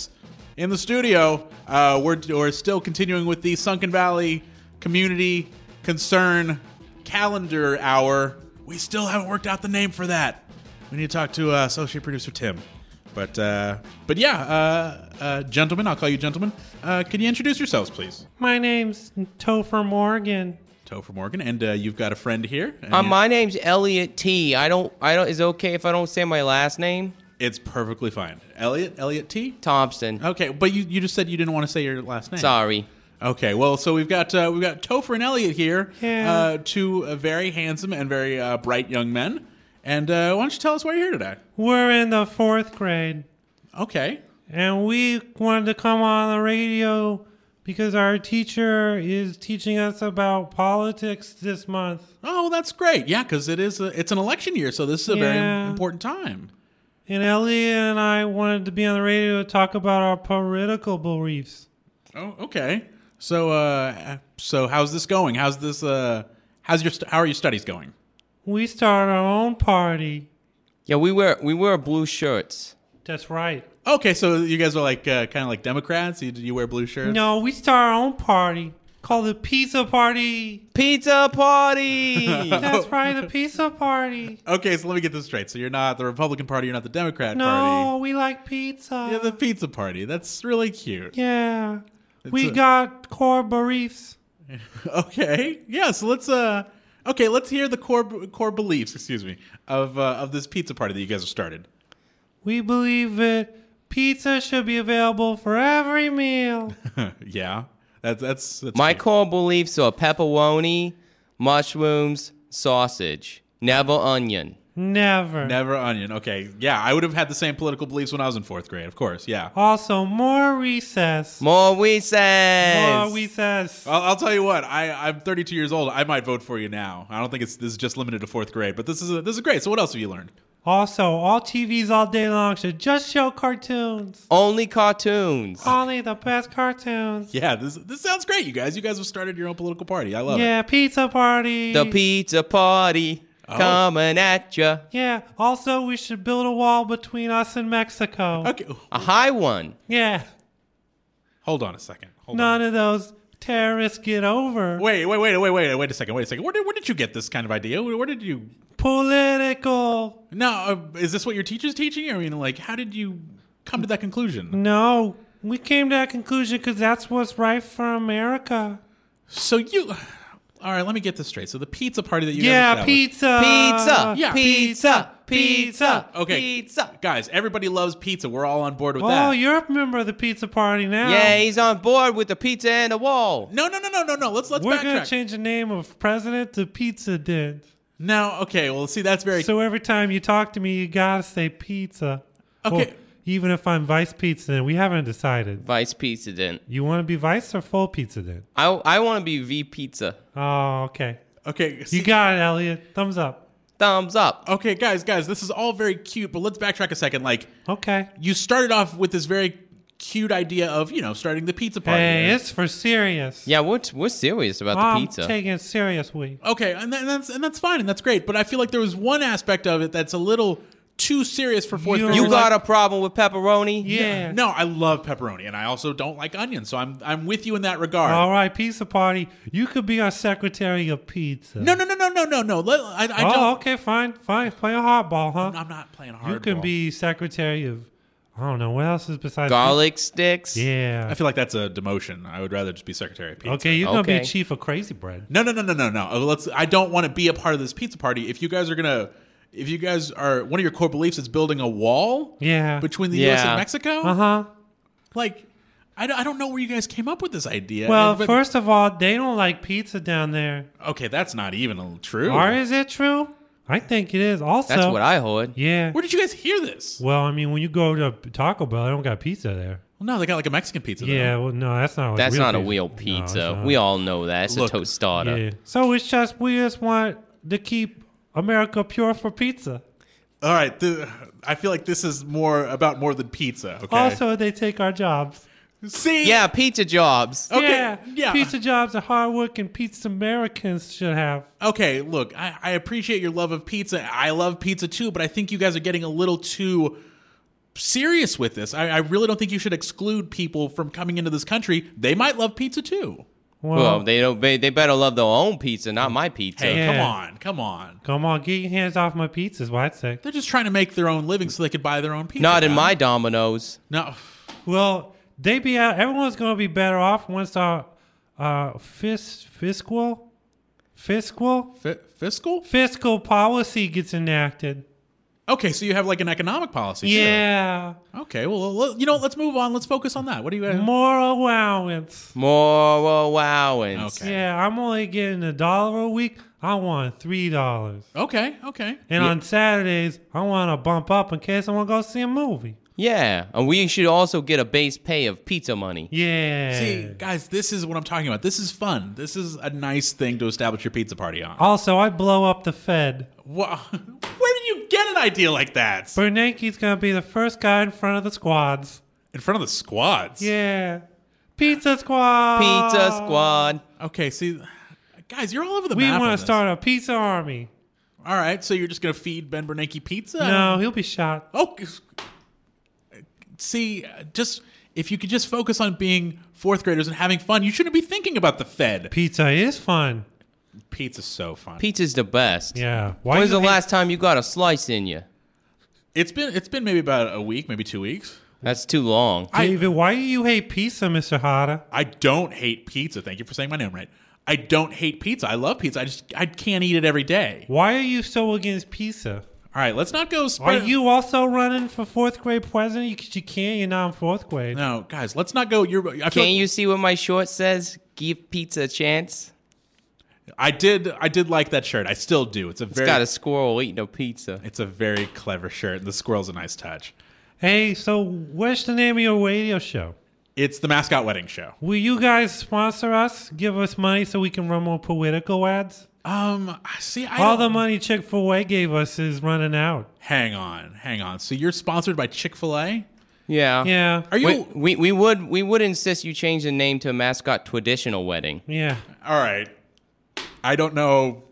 in the studio, uh, we're, we're still continuing with the Sunken Valley Community Concern Calendar Hour. We still haven't worked out the name for that. We need to talk to uh, associate producer Tim. But uh, but yeah, uh, uh, gentlemen, I'll call you gentlemen. Uh, can you introduce yourselves, please? My name's Topher Morgan. Topher Morgan, and uh, you've got a friend here. And Uh, you- my name's Elliot T. I don't. I don't. Is it okay if I don't say my last name? It's perfectly fine. Elliot, Elliot T. Thompson. Okay, but you, you just said you didn't want to say your last name. Sorry. Okay, well, so we've got uh, we've got Topher and Elliot here, Yeah. uh, two uh, very handsome and very uh, bright young men. And uh, why don't you tell us why you're here today? We're in the fourth grade, Okay. and we wanted to come on the radio because our teacher is teaching us about politics this month. Oh, that's great. Yeah, because it is a, it's an election year, so this is a very Yeah. important time. And Elliot and I wanted to be on the radio to talk about our political beliefs. Oh, okay. So, uh, so how's this going? How's this? Uh, how's your st- how are your studies going? We started our own party. Yeah, we wear we wear blue shirts. That's right. Okay, so you guys are like uh, kind of like Democrats. You, you wear blue shirts. No, we started our own party called the Pizza Party. Pizza party. That's right, the Pizza Party. Okay, so let me get this straight. So you're not the Republican Party. You're not the Democrat No, Party. we like pizza. You're the Pizza Party. That's really cute. Yeah. We a- got core beliefs. Okay. Yeah. So let's uh. Okay, let's hear the core core beliefs. Excuse me of uh, of this pizza party that you guys have started. We believe that pizza should be available for every meal. Yeah. That's that's, that's My cute. core beliefs are pepperoni, mushrooms, sausage, never onion. Never. Never onion. Okay. Yeah, I would have had the same political beliefs when I was in fourth grade. Of course. Yeah. Also, more recess. More recess. More recess. I'll, I'll tell you what. I I'm thirty-two years old. I might vote for you now. I don't think it's this is just limited to fourth grade, but this is a, this is great. So what else have you learned? Also, all T Vs all day long should just show cartoons. Only cartoons. Only the best cartoons. Yeah. This this sounds great. You guys. You guys have started your own political party. I love it. Yeah, pizza party. The pizza party Oh. coming at ya. Yeah, also we should build a wall between us and Mexico. Okay. A high one. Yeah, Hold on a second. Hold on. none of those terrorists get over. Wait, wait, wait, wait, wait, wait a second, wait a second. Where did, where did you get this kind of idea? Where, where did you? Political. No, uh, is this what your teacher's teaching? I mean, like, how did you come to that conclusion? No, we came to that conclusion because that's what's right for America. So you, all right, let me get this straight. So the pizza party that you Yeah, guys pizza. Pizza. Yeah. Pizza. Pizza. Okay. Pizza. guys, everybody loves pizza. We're all on board with Oh, that. you're a member of the pizza party now. Yeah, he's on board with the pizza and the wall. No, no, no, no, no, no. Let's let's We're backtrack. gonna change the name of president to Pizza Dent. No, okay. Well, see, that's very So every time you talk to me, you gotta say pizza. Okay. Well, even if I'm vice pizza, and we haven't decided. Vice pizza then. You want to be vice or full pizza then? I, I want to be V pizza. Oh, okay. okay. See, You got it, Elliot. Thumbs up. Thumbs up. okay, guys, guys, this is all very cute, but let's backtrack a second. Like, Okay. you started off with this very cute idea of you know starting the pizza party. Hey, it's for serious. Yeah, we're, we're serious about I'm the pizza. taking it seriously. Okay, and, that, and that's and that's fine and that's great. But I feel like there was one aspect of it that's a little too serious for fourth You grade. you don't got a problem with pepperoni? Yeah. No, I love pepperoni, and I also don't like onions. So I'm I'm with you in that regard. All right, pizza party. You could be our secretary of pizza. No, no, no, no, no, no, no. Let, I, I oh, don't. okay, fine, fine. Play a hardball, huh? I'm not playing hardball. You can be secretary of. I don't know what else is besides Garlic sticks? pizza? Yeah. I feel like that's a demotion. I would rather just be secretary of pizza. Okay, you're gonna be Okay. chief of Crazy Bread. No, no, no, no, no, no. Uh, Let's. I don't want to be a part of this pizza party. If you guys are gonna, if you guys are, one of your core beliefs is building a wall Yeah. between the U S and Yeah. Mexico. Uh huh. Like, I don't, I don't know where you guys came up with this idea. Well, But- first of all, they don't like pizza down there. okay, that's not even a- true. Or is it true? I think it is. Also, That's what I heard. Yeah. Where did you guys hear this? Well, I mean, when you go to Taco Bell, they don't got pizza there. Well, no, they got like a Mexican pizza. though. Yeah. Well, no, that's not. Like That's real not a pizza. real No, pizza. it's not. we all know that. It's Look, a tostada. Yeah. So it's just we just want to keep America pure for pizza. All right. The, I feel like this is more about more than pizza. Okay. Also, they take our jobs. see. Yeah, pizza jobs. Okay, Yeah. yeah. Pizza jobs are hardworking pizza Americans should have. Okay. Look, I, I appreciate your love of pizza. I love pizza too, but I think you guys are getting a little too serious with this. I, I really don't think you should exclude people from coming into this country. They might love pizza too. Well, Well, they don't. They, they better love their own pizza, not my pizza. Hey, Yeah. come on, come on. come on, get your hands off my pizzas, what I'd say. They're just trying to make their own living so they could buy their own pizza. Not in guys. my Domino's. No. Well, they be out. Everyone's going to be better off once our uh, fis- fiscal, fiscal, F- fiscal? fiscal policy gets enacted. Okay, so you have like an economic policy. too. Yeah, Okay, well, let- you know, let's move on. Let's focus on that. What do you? more allowance. More allowance. Okay. Yeah, I'm only getting a dollar a week. I want three dollars. Okay, okay. And on Saturdays, I want to bump up in case I want to go see a movie. Yeah, and we should also get a base pay of pizza money. Yeah. See, guys, this is what I'm talking about. This is fun. This is a nice thing to establish your pizza party on. Also, I blow up the Fed. Wha- Where did you get an idea like that? Bernanke's going to be the first guy in front of the squads. In front of the squads? Yeah. Pizza squad. Pizza squad. Okay, see, guys, you're all over the We map. want on to this. start a pizza army. All right, so you're just going to feed Ben Bernanke pizza? No, he'll be shot. Oh, see, just if you could just focus on being fourth graders and having fun, you shouldn't be thinking about the Fed. Pizza is fun. Pizza's so fun. Pizza's the best. Yeah. Why When's you the hate- last time you got a slice in you? It's been it's been maybe about a week, maybe two weeks. That's too long. David, why do you hate pizza, Mister Hada? I don't hate pizza. Thank you for saying my name right. I don't hate pizza. I love pizza. I just I can't eat it every day. Why are you so against pizza? All right, let's not go. Are Spread- you also running for fourth grade president? You, you can't. You're not in fourth grade. No, guys, let's not go. You're. I feel Can't like- you see what my short says? Give pizza a chance. I did. I did like that shirt. I still do. It's a It's very. got a squirrel eating a pizza. it's a very clever shirt. The squirrel's a nice touch. Hey, so what's the name of your radio show? It's the Mascot Wedding Show. Will you guys sponsor us? Give us money so we can run more political ads? Um, see, I All the don't- money Chick-fil-A gave us is running out. Hang on, hang on. So you're sponsored by Chick-fil-A? Yeah. Yeah. Are you? We, we we would we would insist you change the name to a mascot traditional wedding. Yeah. All right. I don't know.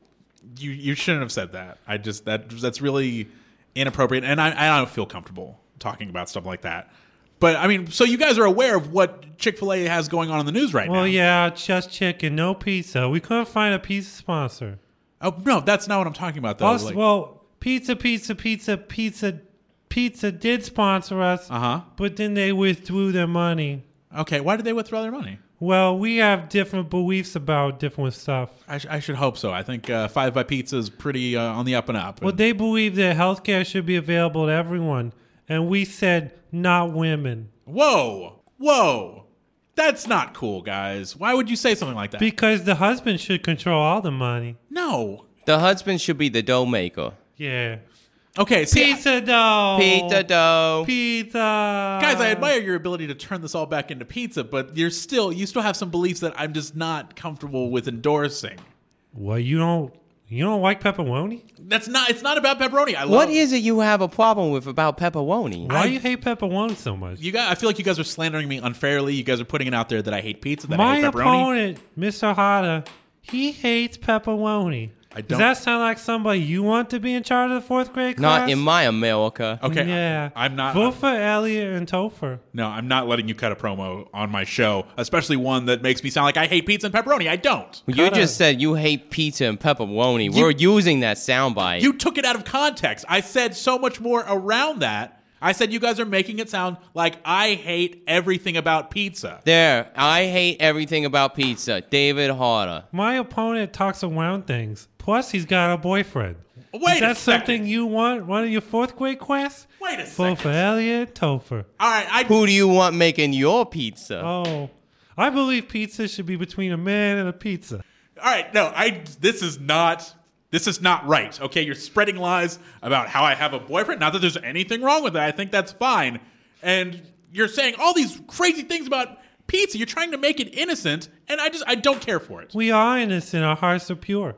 You you shouldn't have said that. I just that that's really inappropriate, and I I don't feel comfortable talking about stuff like that. But I mean, so you guys are aware of what Chick-fil-A has going on in the news right now? Well, yeah, just chicken, no pizza. We couldn't find a pizza sponsor. Oh no, that's not what I'm talking about though. Also, Like- well, pizza, pizza, pizza, pizza, pizza did sponsor us, uh-huh. but then they withdrew their money. Okay, why did they withdraw their money? Well, we have different beliefs about different stuff. I, sh- I should hope so. I think uh, Five by Pizza is pretty uh, on the up and up. Well, they believe that healthcare should be available to everyone, and we said not women. Whoa, whoa, that's not cool, guys. Why would you say something like that? Because the husband should control all the money. no. The husband should be the dough maker. Yeah. Okay, see, Pizza dough. Pizza dough. Pizza. guys, I admire your ability to turn this all back into pizza, but you're still you still have some beliefs that I'm just not comfortable with endorsing. Well, you don't you don't like pepperoni? That's not. It's not about pepperoni. I love. What is it you have a problem with about pepperoni? Why I- do you hate pepperoni so much? You guys, I feel like you guys are slandering me unfairly. You guys are putting it out there that I hate pizza. That I My hate pepperoni. opponent, Mister Hada, he hates pepperoni. I Does don't- that sound like somebody you want to be in charge of the fourth grade class? Not in my America. Okay. Yeah. I'm not. Vote for Elliot and Topher. No, I'm not letting you cut a promo on my show, especially one that makes me sound like I hate pizza and pepperoni. I don't. You Cut just it. said you hate pizza and pepperoni. We're using that soundbite. You took it out of context. I said so much more around that. I said you guys are making it sound like I hate everything about pizza. There, I hate everything about pizza. David Harder. My opponent talks around things. Plus, he's got a boyfriend. Wait Is a that second. something you want? One of your fourth grade quests? Wait a Vote second. for Elliot and Topher. All right, I Who do you want making your pizza? Oh, I believe pizza should be between a man and a pizza. All right, no, I. This is not. This is not right. Okay, you're spreading lies about how I have a boyfriend. Not that there's anything wrong with that. I think that's fine. And you're saying all these crazy things about pizza. You're trying to make it innocent, and I just I don't care for it. We are innocent. Our hearts are pure.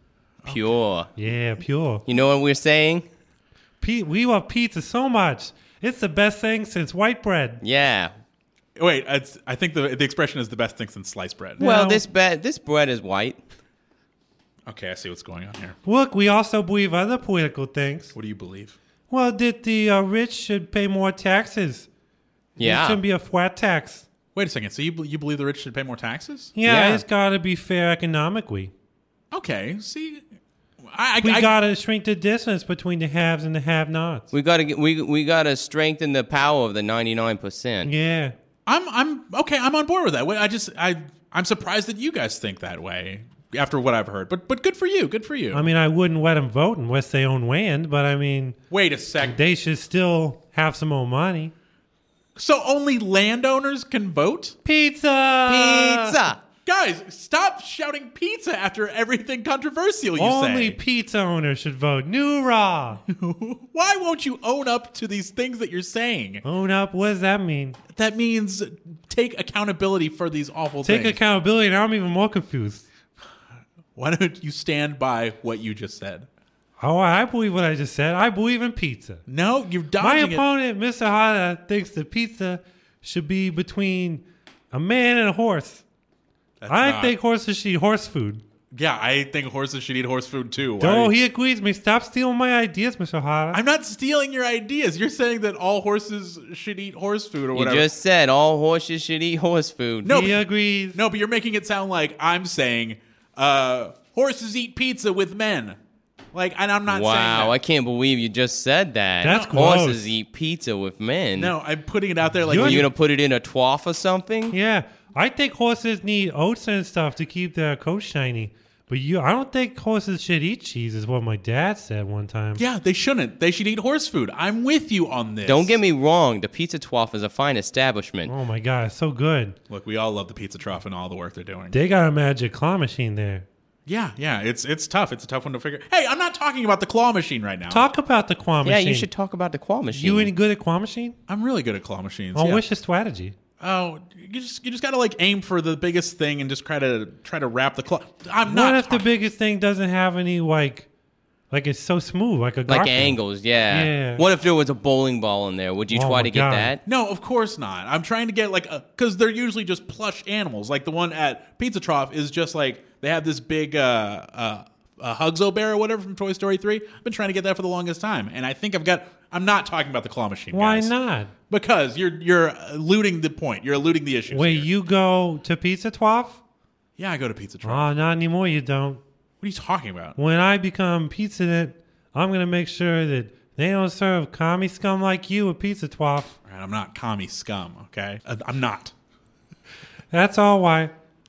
Pure. Yeah, pure. You know what we're saying? Pe- we love pizza so much. It's the best thing since white bread. Yeah. Wait, it's, I think the the expression is the best thing since sliced bread. Well, No. this be- this bread is white. Okay, I see what's going on here. Look, we also believe other political things. What do you believe? Well, that the uh, rich should pay more taxes. It Yeah. shouldn't be a flat tax. Wait a second. So you you believe the rich should pay more taxes? Yeah, Yeah. it's got to be fair economically. Okay. See, I, I, We I got to shrink the distance between the haves and the have-nots. We gotta get, we we gotta strengthen the power of the ninety-nine percent. Yeah. I'm I'm okay. I'm on board with that. Wait, I just I I'm surprised that you guys think that way after what I've heard. But but good for you. Good for you. I mean, I wouldn't let them vote unless they own land, but I mean, Wait a sec. they should still have some more money. So only landowners can vote? Pizza! Pizza. Guys, stop shouting pizza after everything controversial you Only say. pizza owners should vote. New raw. Why won't you own up to these things that you're saying? Own up. What does that mean? That means take accountability for these awful Take things. accountability. Now I'm even more confused. Why don't you stand by what you just said? Oh, I believe what I just said. I believe in pizza. No, you're My dodging it. opponent, Mister Hada, thinks the pizza should be between a man and a horse. That's I not- think horses should eat horse food. Yeah, I think horses should eat horse food too. Why- Oh, he agrees with me. Stop stealing my ideas, Mister Hada. I'm not stealing your ideas. You're saying that all horses should eat horse food or You whatever. just said all horses should eat horse food. No, he but- agrees. No, but you're making it sound like I'm saying uh, horses eat pizza with men. Like, and I'm not saying Wow, that. I can't believe you just said that. That's Horses gross. eat pizza with men. No, I'm putting it out there like Are You're- you gonna put it in a trough or something? Yeah, I think horses need oats and stuff to keep their coat shiny. But you, I don't think horses should eat cheese, is what my dad said one time. yeah, they shouldn't. They should eat horse food. I'm with you on this. Don't get me wrong. The Pizza Trough is a fine establishment. Oh my god, it's so good. Look, we all love the Pizza Trough and all the work they're doing. They got a magic claw machine there. Yeah, yeah, it's it's tough. It's a tough one to figure. Hey, I'm not talking about the claw machine right now. Talk about the claw Yeah, machine. you should talk about the claw machine. You any good at claw machine? I'm really good at claw machines. Oh, yeah. what's your strategy? Oh, you just you just gotta like aim for the biggest thing and just try to try to wrap the claw. I'm What not. if the biggest thing doesn't have any like, like it's so smooth, like a like Garfield? angles, yeah. Yeah. What if there was a bowling ball in there? Would you Oh try my to get God. that? No, of course not. I'm trying to get like a because they're usually just plush animals. Like the one at Pizza Trough is just like they have this big uh, uh, uh, Hugzo bear or whatever from Toy Story three. I've been trying to get that for the longest time, and I think I've got. I'm not talking about the claw machine. Why guys. not? Because you're you're eluding the point. You're eluding the issue. Wait, you go to Pizza Trough? Yeah, I go to Pizza Trough. Oh, not anymore. You don't. What are you talking about? When I become pizza net, I'm gonna make sure that they don't serve commie scum like you at Pizza Trough. All right, I'm not commie scum. Okay, I- I'm not. That's all why.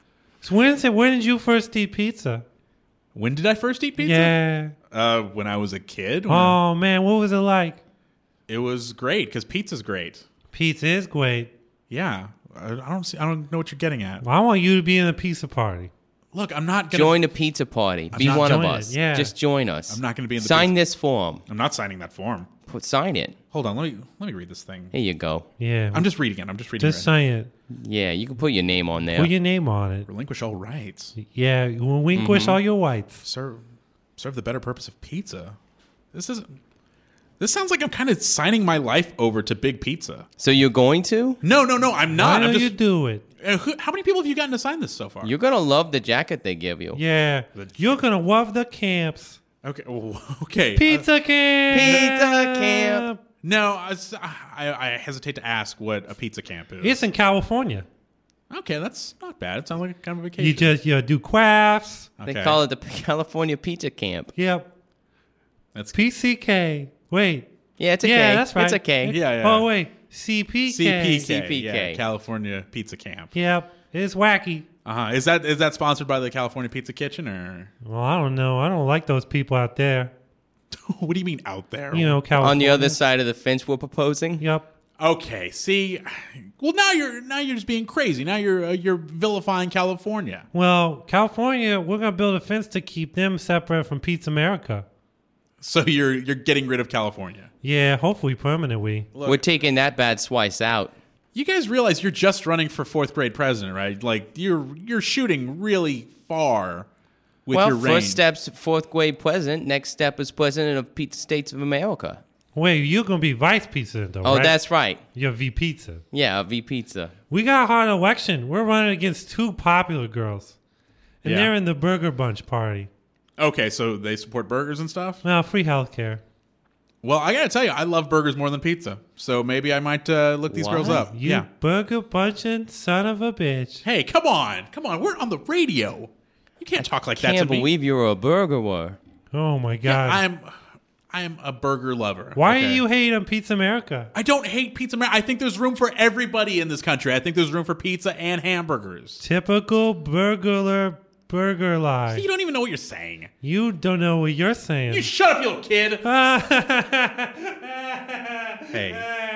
So when is it? When did you first eat pizza? When did I first eat pizza? Yeah. Uh, when I was a kid. When Oh man, what was it like? It was great because pizza's great. Pizza is great. Yeah, I, I don't see. I don't know what you're getting at. Well, I want you to be in the pizza party. Look, I'm not gonna Join the pizza party. Be not one of joining us. it, yeah. Just join us. I'm not gonna be in the Sign pizza- this form. I'm not signing that form. Put sign it. Hold on, let me let me read this thing. Here you go. Yeah. I'm just reading it. I'm just reading just it. Right saying it. Yeah, you can put your name on there. Put your name on it. now. Relinquish all rights. Yeah. Relinquish all your whites. Serve serve the better purpose of pizza. This is. This sounds like I'm kind of signing my life over to Big Pizza. So you're going to? No, no, no. I'm Why not. I'm don't just. you do it? Uh, who, how many people have you gotten to sign this so far? You're gonna love the jacket they give you. Yeah. You're gonna love the camps. Okay. oh, Okay. uh, Pizza camp. Pizza camp. no, I, was- I, I hesitate to ask what a pizza camp is. It's in California. Okay, that's not bad. It sounds like kind of a vacation. You just you do crafts. They Okay. call it the California Pizza Camp. Yep. That's P C K. Wait. Yeah, it's okay. Yeah, that's right. It's okay. Yeah, yeah. Oh wait. C P K. C P K. C P K. Yeah, California Pizza Camp. Yep. It's wacky. Uh huh. Is that is that sponsored by the California Pizza Kitchen or Well, I don't know. I don't like those people out there. what do you mean out there? You know, California. On the other side of the fence, we're proposing. Yep. Okay. See, well now you're now you're just being crazy. Now you're uh, you're vilifying California. Well, California, we're gonna build a fence to keep them separate from Pizza America. So you're you're getting rid of California. Yeah, hopefully permanently. Look, We're taking that bad slice out. you guys realize you're just running for fourth grade president, right? Like you're you're shooting really far with well, your reign. first step's fourth grade president. Next step is president of Pizza States of America. Wait, you're gonna be vice president though, Oh, right? that's right. You're V Pizza. Yeah, V Pizza. We got a hard election. We're running against two popular girls, and Yeah. they're in the Burger Bunch party. Okay, so they support burgers and stuff. Well, free healthcare. Well, I gotta tell you, I love burgers more than pizza. So maybe I might uh, look these What? girls up. You yeah. burger punching son of a bitch. Hey, come on, come on. We're on the radio. You can't talk like that to Can't me. believe you're a burger war. Oh my god. Yeah, I'm, I am a burger lover. Why okay? are you hating on Pizza America? I don't hate pizza. I think there's room for everybody in this country. I think there's room for pizza and hamburgers. Typical burglar burger lie. You don't even know what you're saying. You don't know what you're saying. You shut up, you little kid. hey.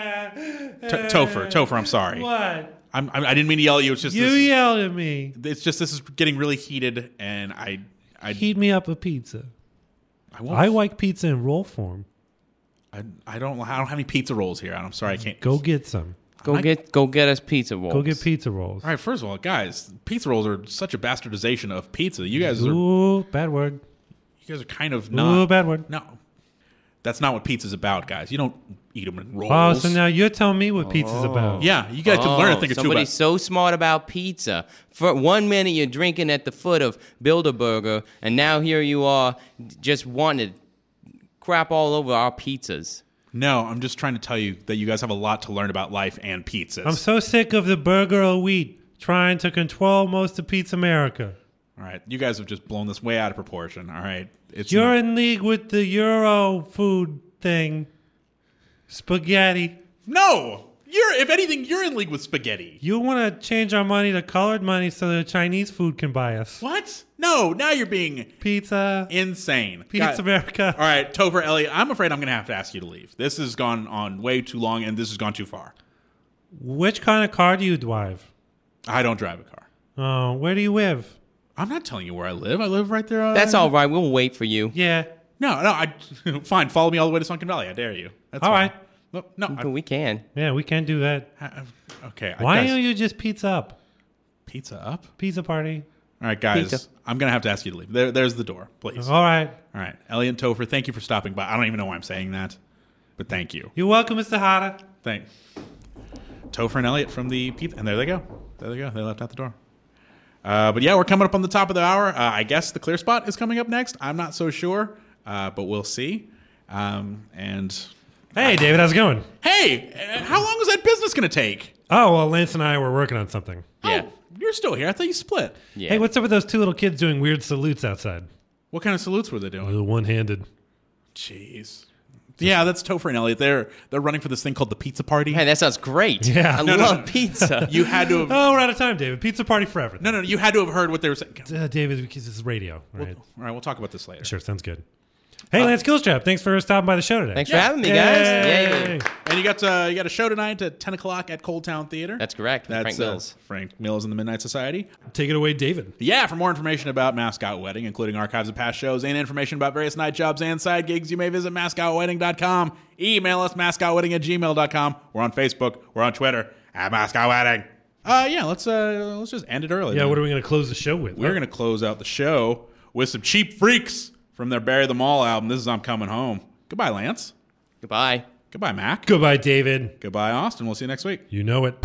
T- Topher, Topher, I'm sorry. What? I'm, I'm, I didn't mean to yell at you. It's just You this, yelled at me. it's just this is getting really heated, and I, I, Heat me up a pizza. I won't. I like pizza in roll form. I, I don't. I don't have any pizza rolls here. I'm sorry. I can't. Go get some. Go I- get go get us pizza rolls. Go get pizza rolls. All right. First of all, guys, pizza rolls are such a bastardization of pizza. You guys are. Ooh, bad word. You guys are kind of Ooh, not. bad word. No, that's not what pizza's about, guys. You don't eat them in rolls. Oh, so now you're telling me what pizza's Oh. about. Yeah, you guys can learn a Oh, thing or two somebody's about. so smart about pizza. For one minute, you're drinking at the foot of Build-A-Burger, and now here you are just wanting to crap all over our pizzas. No, I'm just trying to tell you that you guys have a lot to learn about life and pizzas. I'm so sick of the burger elite trying to control most of Pizza America. all right, you guys have just blown this way out of proportion. All right, it's You're not- in league with the Euro food thing. Spaghetti. no. You're if anything, you're in league with spaghetti. You want to change our money to colored money so the Chinese food can buy us. What? No, now you're being Pizza. insane. Pizza God- America. All right, Topher, Elliot, I'm afraid I'm going to have to ask you to leave. This has gone on way too long, and this has gone too far. Which kind of car do you drive? I don't drive a car. Oh, where do you live? I'm not telling you where I live. I live right there. Uh, That's all right. We'll wait for you. Yeah. No, no, I fine. Follow me all the way to Sunken Valley. I dare you. That's All fine. right. No, no. I- We can. Yeah, we can do that. I- okay. I- Why guys, don't you just pizza up? pizza up? Pizza party. All right, guys. Pizza. I'm going to have to ask you to leave. There, there's the door, please. All right. All right, Elliot and Topher, thank you for stopping by. I don't even know why I'm saying that, but thank you. You're welcome, Mister Hada. Thank Topher and Elliot from the pizza, and there they go. There they go. They left out the door. Uh, but yeah, we're coming up on the top of the hour. Uh, I guess the clear spot is coming up next. I'm not so sure, uh, but we'll see. Um, and Hey, David, how's it going? hey, uh, how long was that business going to take? Oh, well, Lance and I were working on something. Yeah. Oh, you're still here. I thought you split. Yeah. Hey, what's up with those two little kids doing weird salutes outside? What kind of salutes were they doing? Uh, one-handed. Jeez. Yeah, that's Topher and Elliot. They're they're running for this thing called the pizza party. Hey, that sounds great. Yeah. I No, no, love no. pizza. You had to have Oh, we're out of time, David. Pizza party forever. no, no, no. You had to have heard what they were saying. Uh, David, because this is radio. All right. All right, we'll talk about this later. Sure, sounds good. Hey, Lance Killstrap, thanks for stopping by the show today. Thanks Yeah. for having me, guys. Yay. Yay. And you got uh, you got a show tonight at ten o'clock at Cold Town Theater. That's correct. That's Frank uh, Mills. Frank Mills and the Midnight Society. Take it away, David. Yeah, for more information about Mascot Wedding, including archives of past shows and information about various night jobs and side gigs, you may visit mascot wedding dot com. Email us mascotwedding at gmail dot com. We're on Facebook. We're on Twitter at Mascot Wedding. Uh, yeah, let's uh, let's just end it early. Yeah, then. what are we going to close the show with? We're going to close out the show with some Cheap Freaks from their Bury Them All album. This is I'm Coming Home. Goodbye, Lance. Goodbye. Goodbye, Mac. Goodbye, David. Goodbye, Austin. We'll see you next week. You know it.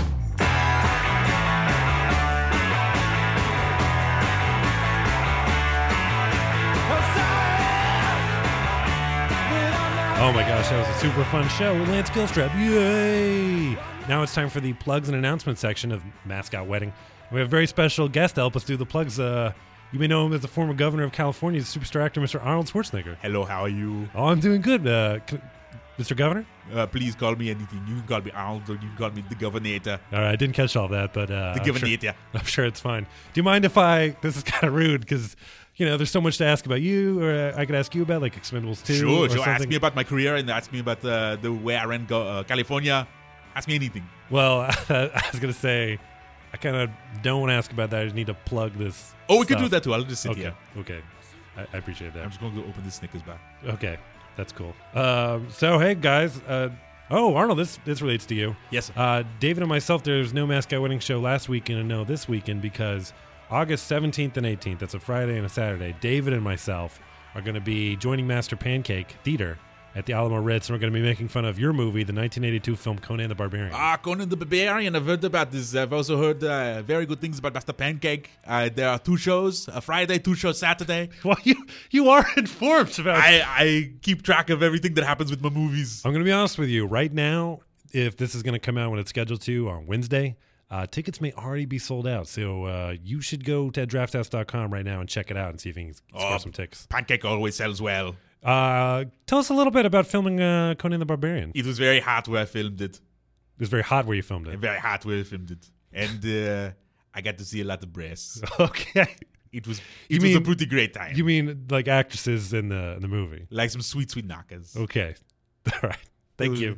Oh my gosh, that was a super fun show with Lance Killstrap. Yay! Now it's time for the plugs and announcements section of Mascot Wedding. We have a very special guest to help us do the plugs. Uh, you may know him as the former governor of California, the superstar actor, Mister Arnold Schwarzenegger. Hello, how are you? Oh, I'm doing good, uh, c- Mister Governor. Uh, please call me anything. You can call me Arnold or you can call me the Governator. All right, I didn't catch all that, but uh, The I'm sure, Governator. I'm sure it's fine. Do you mind if I? This is kind of rude because you know there's so much to ask about you, or I could ask you about like Expendables two. Sure, or sure. Ask something. me about my career and ask me about uh, the way I ran go- uh, California. Ask me anything. Well, I was gonna say I kind of don't want to ask about that. I just need to plug this. Oh, we can stuff. do that too. I'll just sit Okay, here. okay, I, I appreciate that. I'm just going to open the Snickers bar. Okay, that's cool. Um, so hey guys, uh, oh Arnold, this this relates to you. Yes, sir. Uh, David and myself, there's no Mascot Wedding show last weekend and no this weekend because August seventeenth and eighteenth, that's a Friday and a Saturday, David and myself are going to be joining Master Pancake Theater at the Alamo Ritz, and we're going to be making fun of your movie, the nineteen eighty-two film Conan the Barbarian. Ah, Conan the Barbarian. I've heard about this. I've also heard uh, very good things about Master Pancake. Uh, there are two shows, a Friday, two shows Saturday. Well, you you are informed about. I, I keep track of everything that happens with my movies. I'm going to be honest with you. Right now, if this is going to come out when it's scheduled to on Wednesday, uh, tickets may already be sold out. So uh, you should go to draft house dot com right now and check it out and see if you can score Oh, some tickets. Pancake always sells well. Uh, tell us a little bit about filming uh, Conan the Barbarian. It was very hot where I filmed it. It was very hot where you filmed it. Very hot where I filmed it. And uh, I got to see a lot of breasts. Okay. It was You it was a mean- pretty great time. You mean like actresses in the in the movie? like some sweet, sweet knockers. Okay. All right. Thank Ooh. you.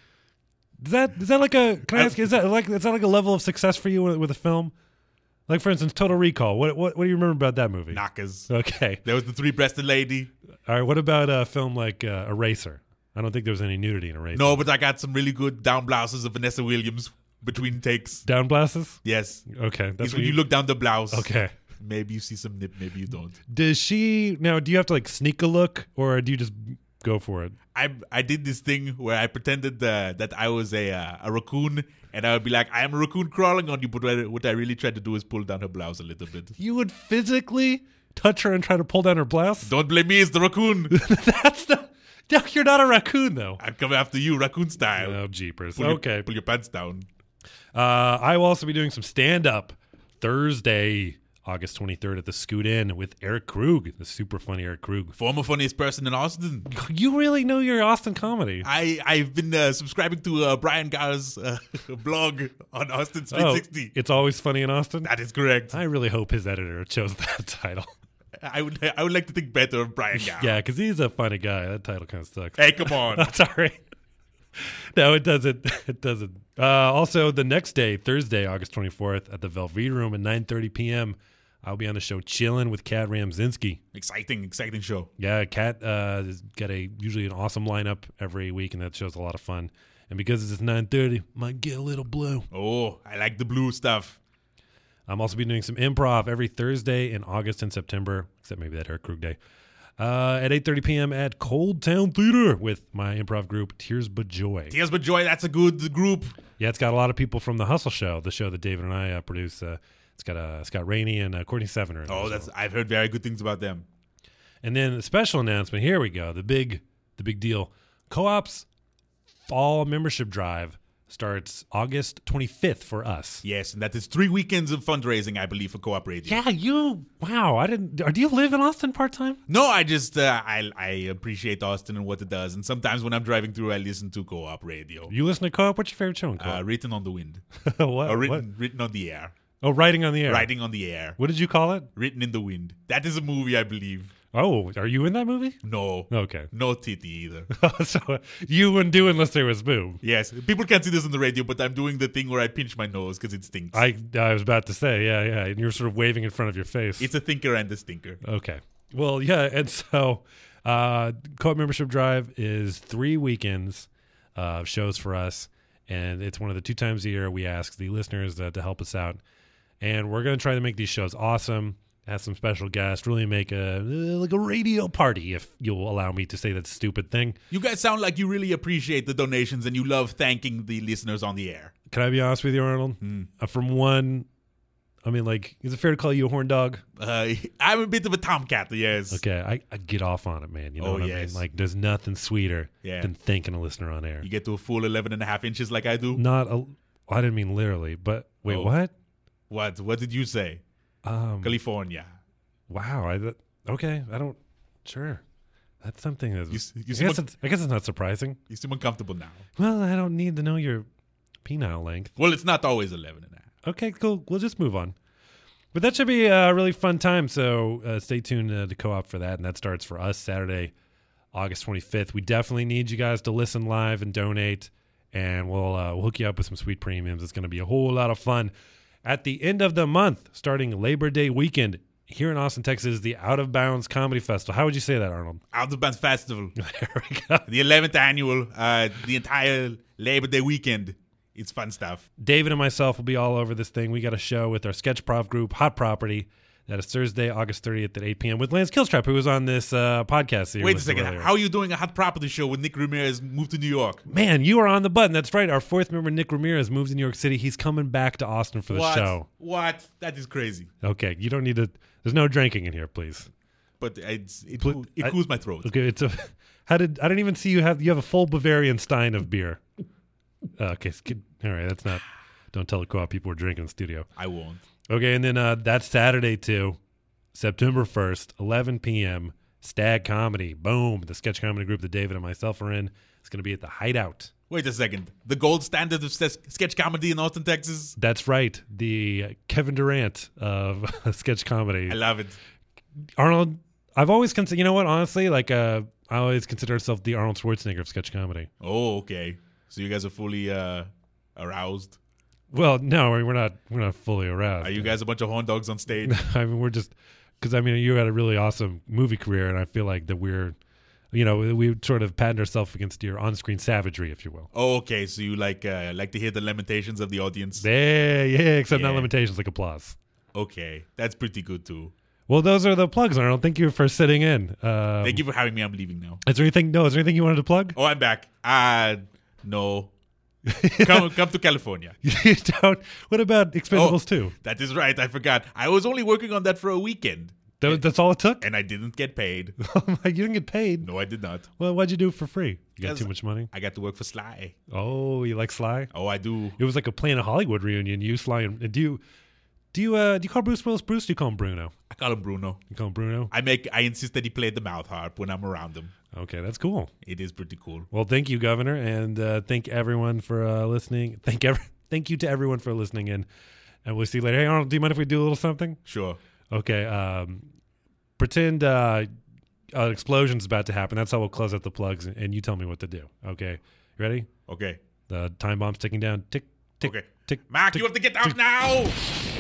Is that is that like a? Can I I- ask? Is that like is that like a level of success for you with, with a film? Like for instance, Total Recall. What what what do you remember about that movie? Knockers. Okay. There was the three-breasted lady. All right. What about a film like uh, Eraser? I don't think there was any nudity in Eraser. No, but I got some really good down blouses of Vanessa Williams between takes. Down blasses. Yes. Okay. That's That's when what you look down the blouse. Okay. Maybe you see some nip, maybe you don't. Does she now? Do you have to like sneak a look, or do you just go for it? I I did this thing where I pretended uh, that I was a uh, a raccoon, and I would be like, I am a raccoon crawling on you, but what I, what I really tried to do is pull down her blouse a little bit. You would physically touch her and try to pull down her blouse? Don't blame me, it's the raccoon. That's not. No, you're not a raccoon though. I'm coming after you, raccoon style. Oh, jeepers. Pull your- Okay. pull your pants down. Uh, I will also be doing some stand up Thursday, August twenty-third at the Scoot Inn with Eric Krug, the super funny Eric Krug. Former funniest person in Austin. You really know your Austin comedy. I, I've been uh, subscribing to uh, Brian Gar's uh, blog on Austin three sixty. Oh, it's always funny in Austin? That is correct. I really hope his editor chose that title. I would I would like to think better of Brian Gar. Yeah, because he's a funny guy. That title kind of sucks. Hey, come on. Sorry. No, it doesn't. It doesn't. Uh, also, the next day, Thursday, August twenty-fourth, at the Velveeta Room at nine thirty p.m., I'll be on the show chilling with Kat Ramzinski. exciting, exciting show. Yeah, Kat uh, has got a usually an awesome lineup every week, and that show's a lot of fun. And because it's nine thirty, might get a little blue. Oh, I like the blue stuff. I'm also be doing some improv every Thursday in August and September, except maybe that Eric Krug day, uh, at eight thirty p.m. at Cold Town Theater with my improv group, Tears But Joy. Tears But Joy, that's a good group. Yeah, it's got a lot of people from The Hustle Show, the show that David and I uh, produce. Uh, it's got uh, Scott Rainey and uh, Courtney Sevener. in there Oh, as that's well. I've heard very good things about them. And then the special announcement. Here we go. The big, the big deal. Co-op's fall membership drive starts August twenty-fifth for us. Yes, and that is three weekends of fundraising, I believe, for Co-op Radio. Yeah, you. Wow, I didn't. Do you live in Austin part time? No, I just uh, I I appreciate Austin and what it does, and sometimes when I'm driving through, I listen to Co-op Radio. You listen to Co-op? What's your favorite show in Uh, Co-op? written on the wind, what? or written what? written on the air, Oh, writing on the air. writing on the air, What did you call it? written in the wind. That is a movie, I believe. Oh, are you in that movie? No, Okay. no titty either. So uh, you wouldn't do unless there was boob. Yes, people can't see this on the radio, but I'm doing the thing where I pinch my nose because it stinks. I I was about to say, yeah, yeah. And you're sort of waving in front of your face. It's a thinker and a stinker. Okay. Well, yeah, and so uh Co-op membership drive is three weekends of shows for us, and it's one of the two times a year we ask the listeners uh, to help us out. And we're going to try to make these shows awesome, have some special guests, really make a uh, like a radio party, if you'll allow me to say that stupid thing. You guys sound like you really appreciate the donations and you love thanking the listeners on the air. Can I be honest with you, Arnold? Uh, from one, I mean, like, is it fair to call you a horn dog? Uh, I'm a bit of a tomcat, yes. Okay, I, I get off on it, man. You know Oh, what I yes. mean? Like, there's nothing sweeter Yeah. than thanking a listener on air. You get to a full eleven and a half inches like I do. Not a, I didn't mean literally, but wait, Oh. what? What? What did you say? Um, California. wow. I, that- okay, I don't, sure. That's something that's, You s- you I, seem guess un- it's, I guess it's not surprising. You seem uncomfortable now. Well, I don't need to know your penile length. Well, it's not always eleven and a half. Okay, cool. We'll just move on. But that should be a really fun time. So uh, stay tuned uh, to Co-op for that. And that starts for us Saturday, August twenty-fifth. We definitely need you guys to listen live and donate. And we'll, uh, we'll hook you up with some sweet premiums. It's going to be a whole lot of fun. At the end of the month, starting Labor Day weekend, here in Austin, Texas, the Out of Bounds Comedy Festival. How would you say that, Arnold? Out of Bounds Festival. There we go. The eleventh annual, uh, the entire Labor Day weekend. It's fun stuff. David and myself will be all over this thing. We got a show with our sketch prov group, Hot Property. That is Thursday, August thirtieth at eight p.m. with Lance Killstrap, who was on this uh, podcast. That you Wait a listened to second. earlier. How are you doing a hot property show when Nick Ramirez moved to New York? Man, you are on the button. That's right. Our fourth member, Nick Ramirez, moves to New York City. He's coming back to Austin for the what? show. What? That is crazy. Okay, you don't need to. There's no drinking in here, please. But it's, it, Pl- cool, it I- cools my throat. Okay, it's a. How did I didn't even see you have you have a full Bavarian Stein of beer. Uh, okay, skid, all right, that's not. Don't tell the co-op people we're drinking in the studio. I won't. Okay, and then uh, that's Saturday too, September first, eleven p.m. Stag Comedy. Boom, the sketch comedy group that David and myself are in. It's going to be at the Hideout. Wait a second. The gold standard of s- sketch comedy in Austin, Texas? That's right, the Kevin Durant of sketch comedy. I love it. Arnold. I've always considered. You know what? Honestly, like uh, I always consider myself the Arnold Schwarzenegger of sketch comedy. Oh, okay. So you guys are fully uh, aroused? Well, no, we're not. We're not fully aroused. Are you guys a bunch of horn dogs on stage? I mean, we're just because I mean, you had a really awesome movie career, and I feel like that we're, you know, we sort of patterned ourselves against your on-screen savagery, if you will. Oh, okay. So you like uh, like to hear the lamentations of the audience? Yeah, yeah, except not Yeah. limitations, like applause. Okay, that's pretty good too. Well, those are the plugs, Arnold. Thank you for sitting in. Um, Thank you for having me. I'm leaving now. Is there anything? No, is there anything you wanted to plug? Oh, I'm back. Uh no. come come to California. You don't. What about Expendables two? That is right. I forgot. I was only working on that for a weekend, That, that's all it took. and I didn't get paid. You didn't get paid. No, I did not. Well, why'd you do it for free? You got 'Cause too much money. I got to work for Sly. Oh, you like Sly? Oh, I do. It was like a Planet Hollywood reunion. You, Sly, and do you do you uh, do you call Bruce Willis Bruce? Or do you call him Bruno? I call him Bruno. You call him Bruno? I make. I insist that he play the mouth harp when I'm around him. Okay, that's cool. It is pretty cool. Well, thank you, Governor, and uh, thank everyone for uh, listening. Thank every, thank you to everyone for listening in, and we'll see you later. Hey, Arnold, do you mind if we do a little something? Sure. Okay. Um, pretend uh, an explosion's about to happen. That's how we'll close out the plugs, and you tell me what to do. Okay, you ready? Okay. The time bomb's ticking down. Tick, tick, Okay. tick. Mark, tick, you have to get out tick. now.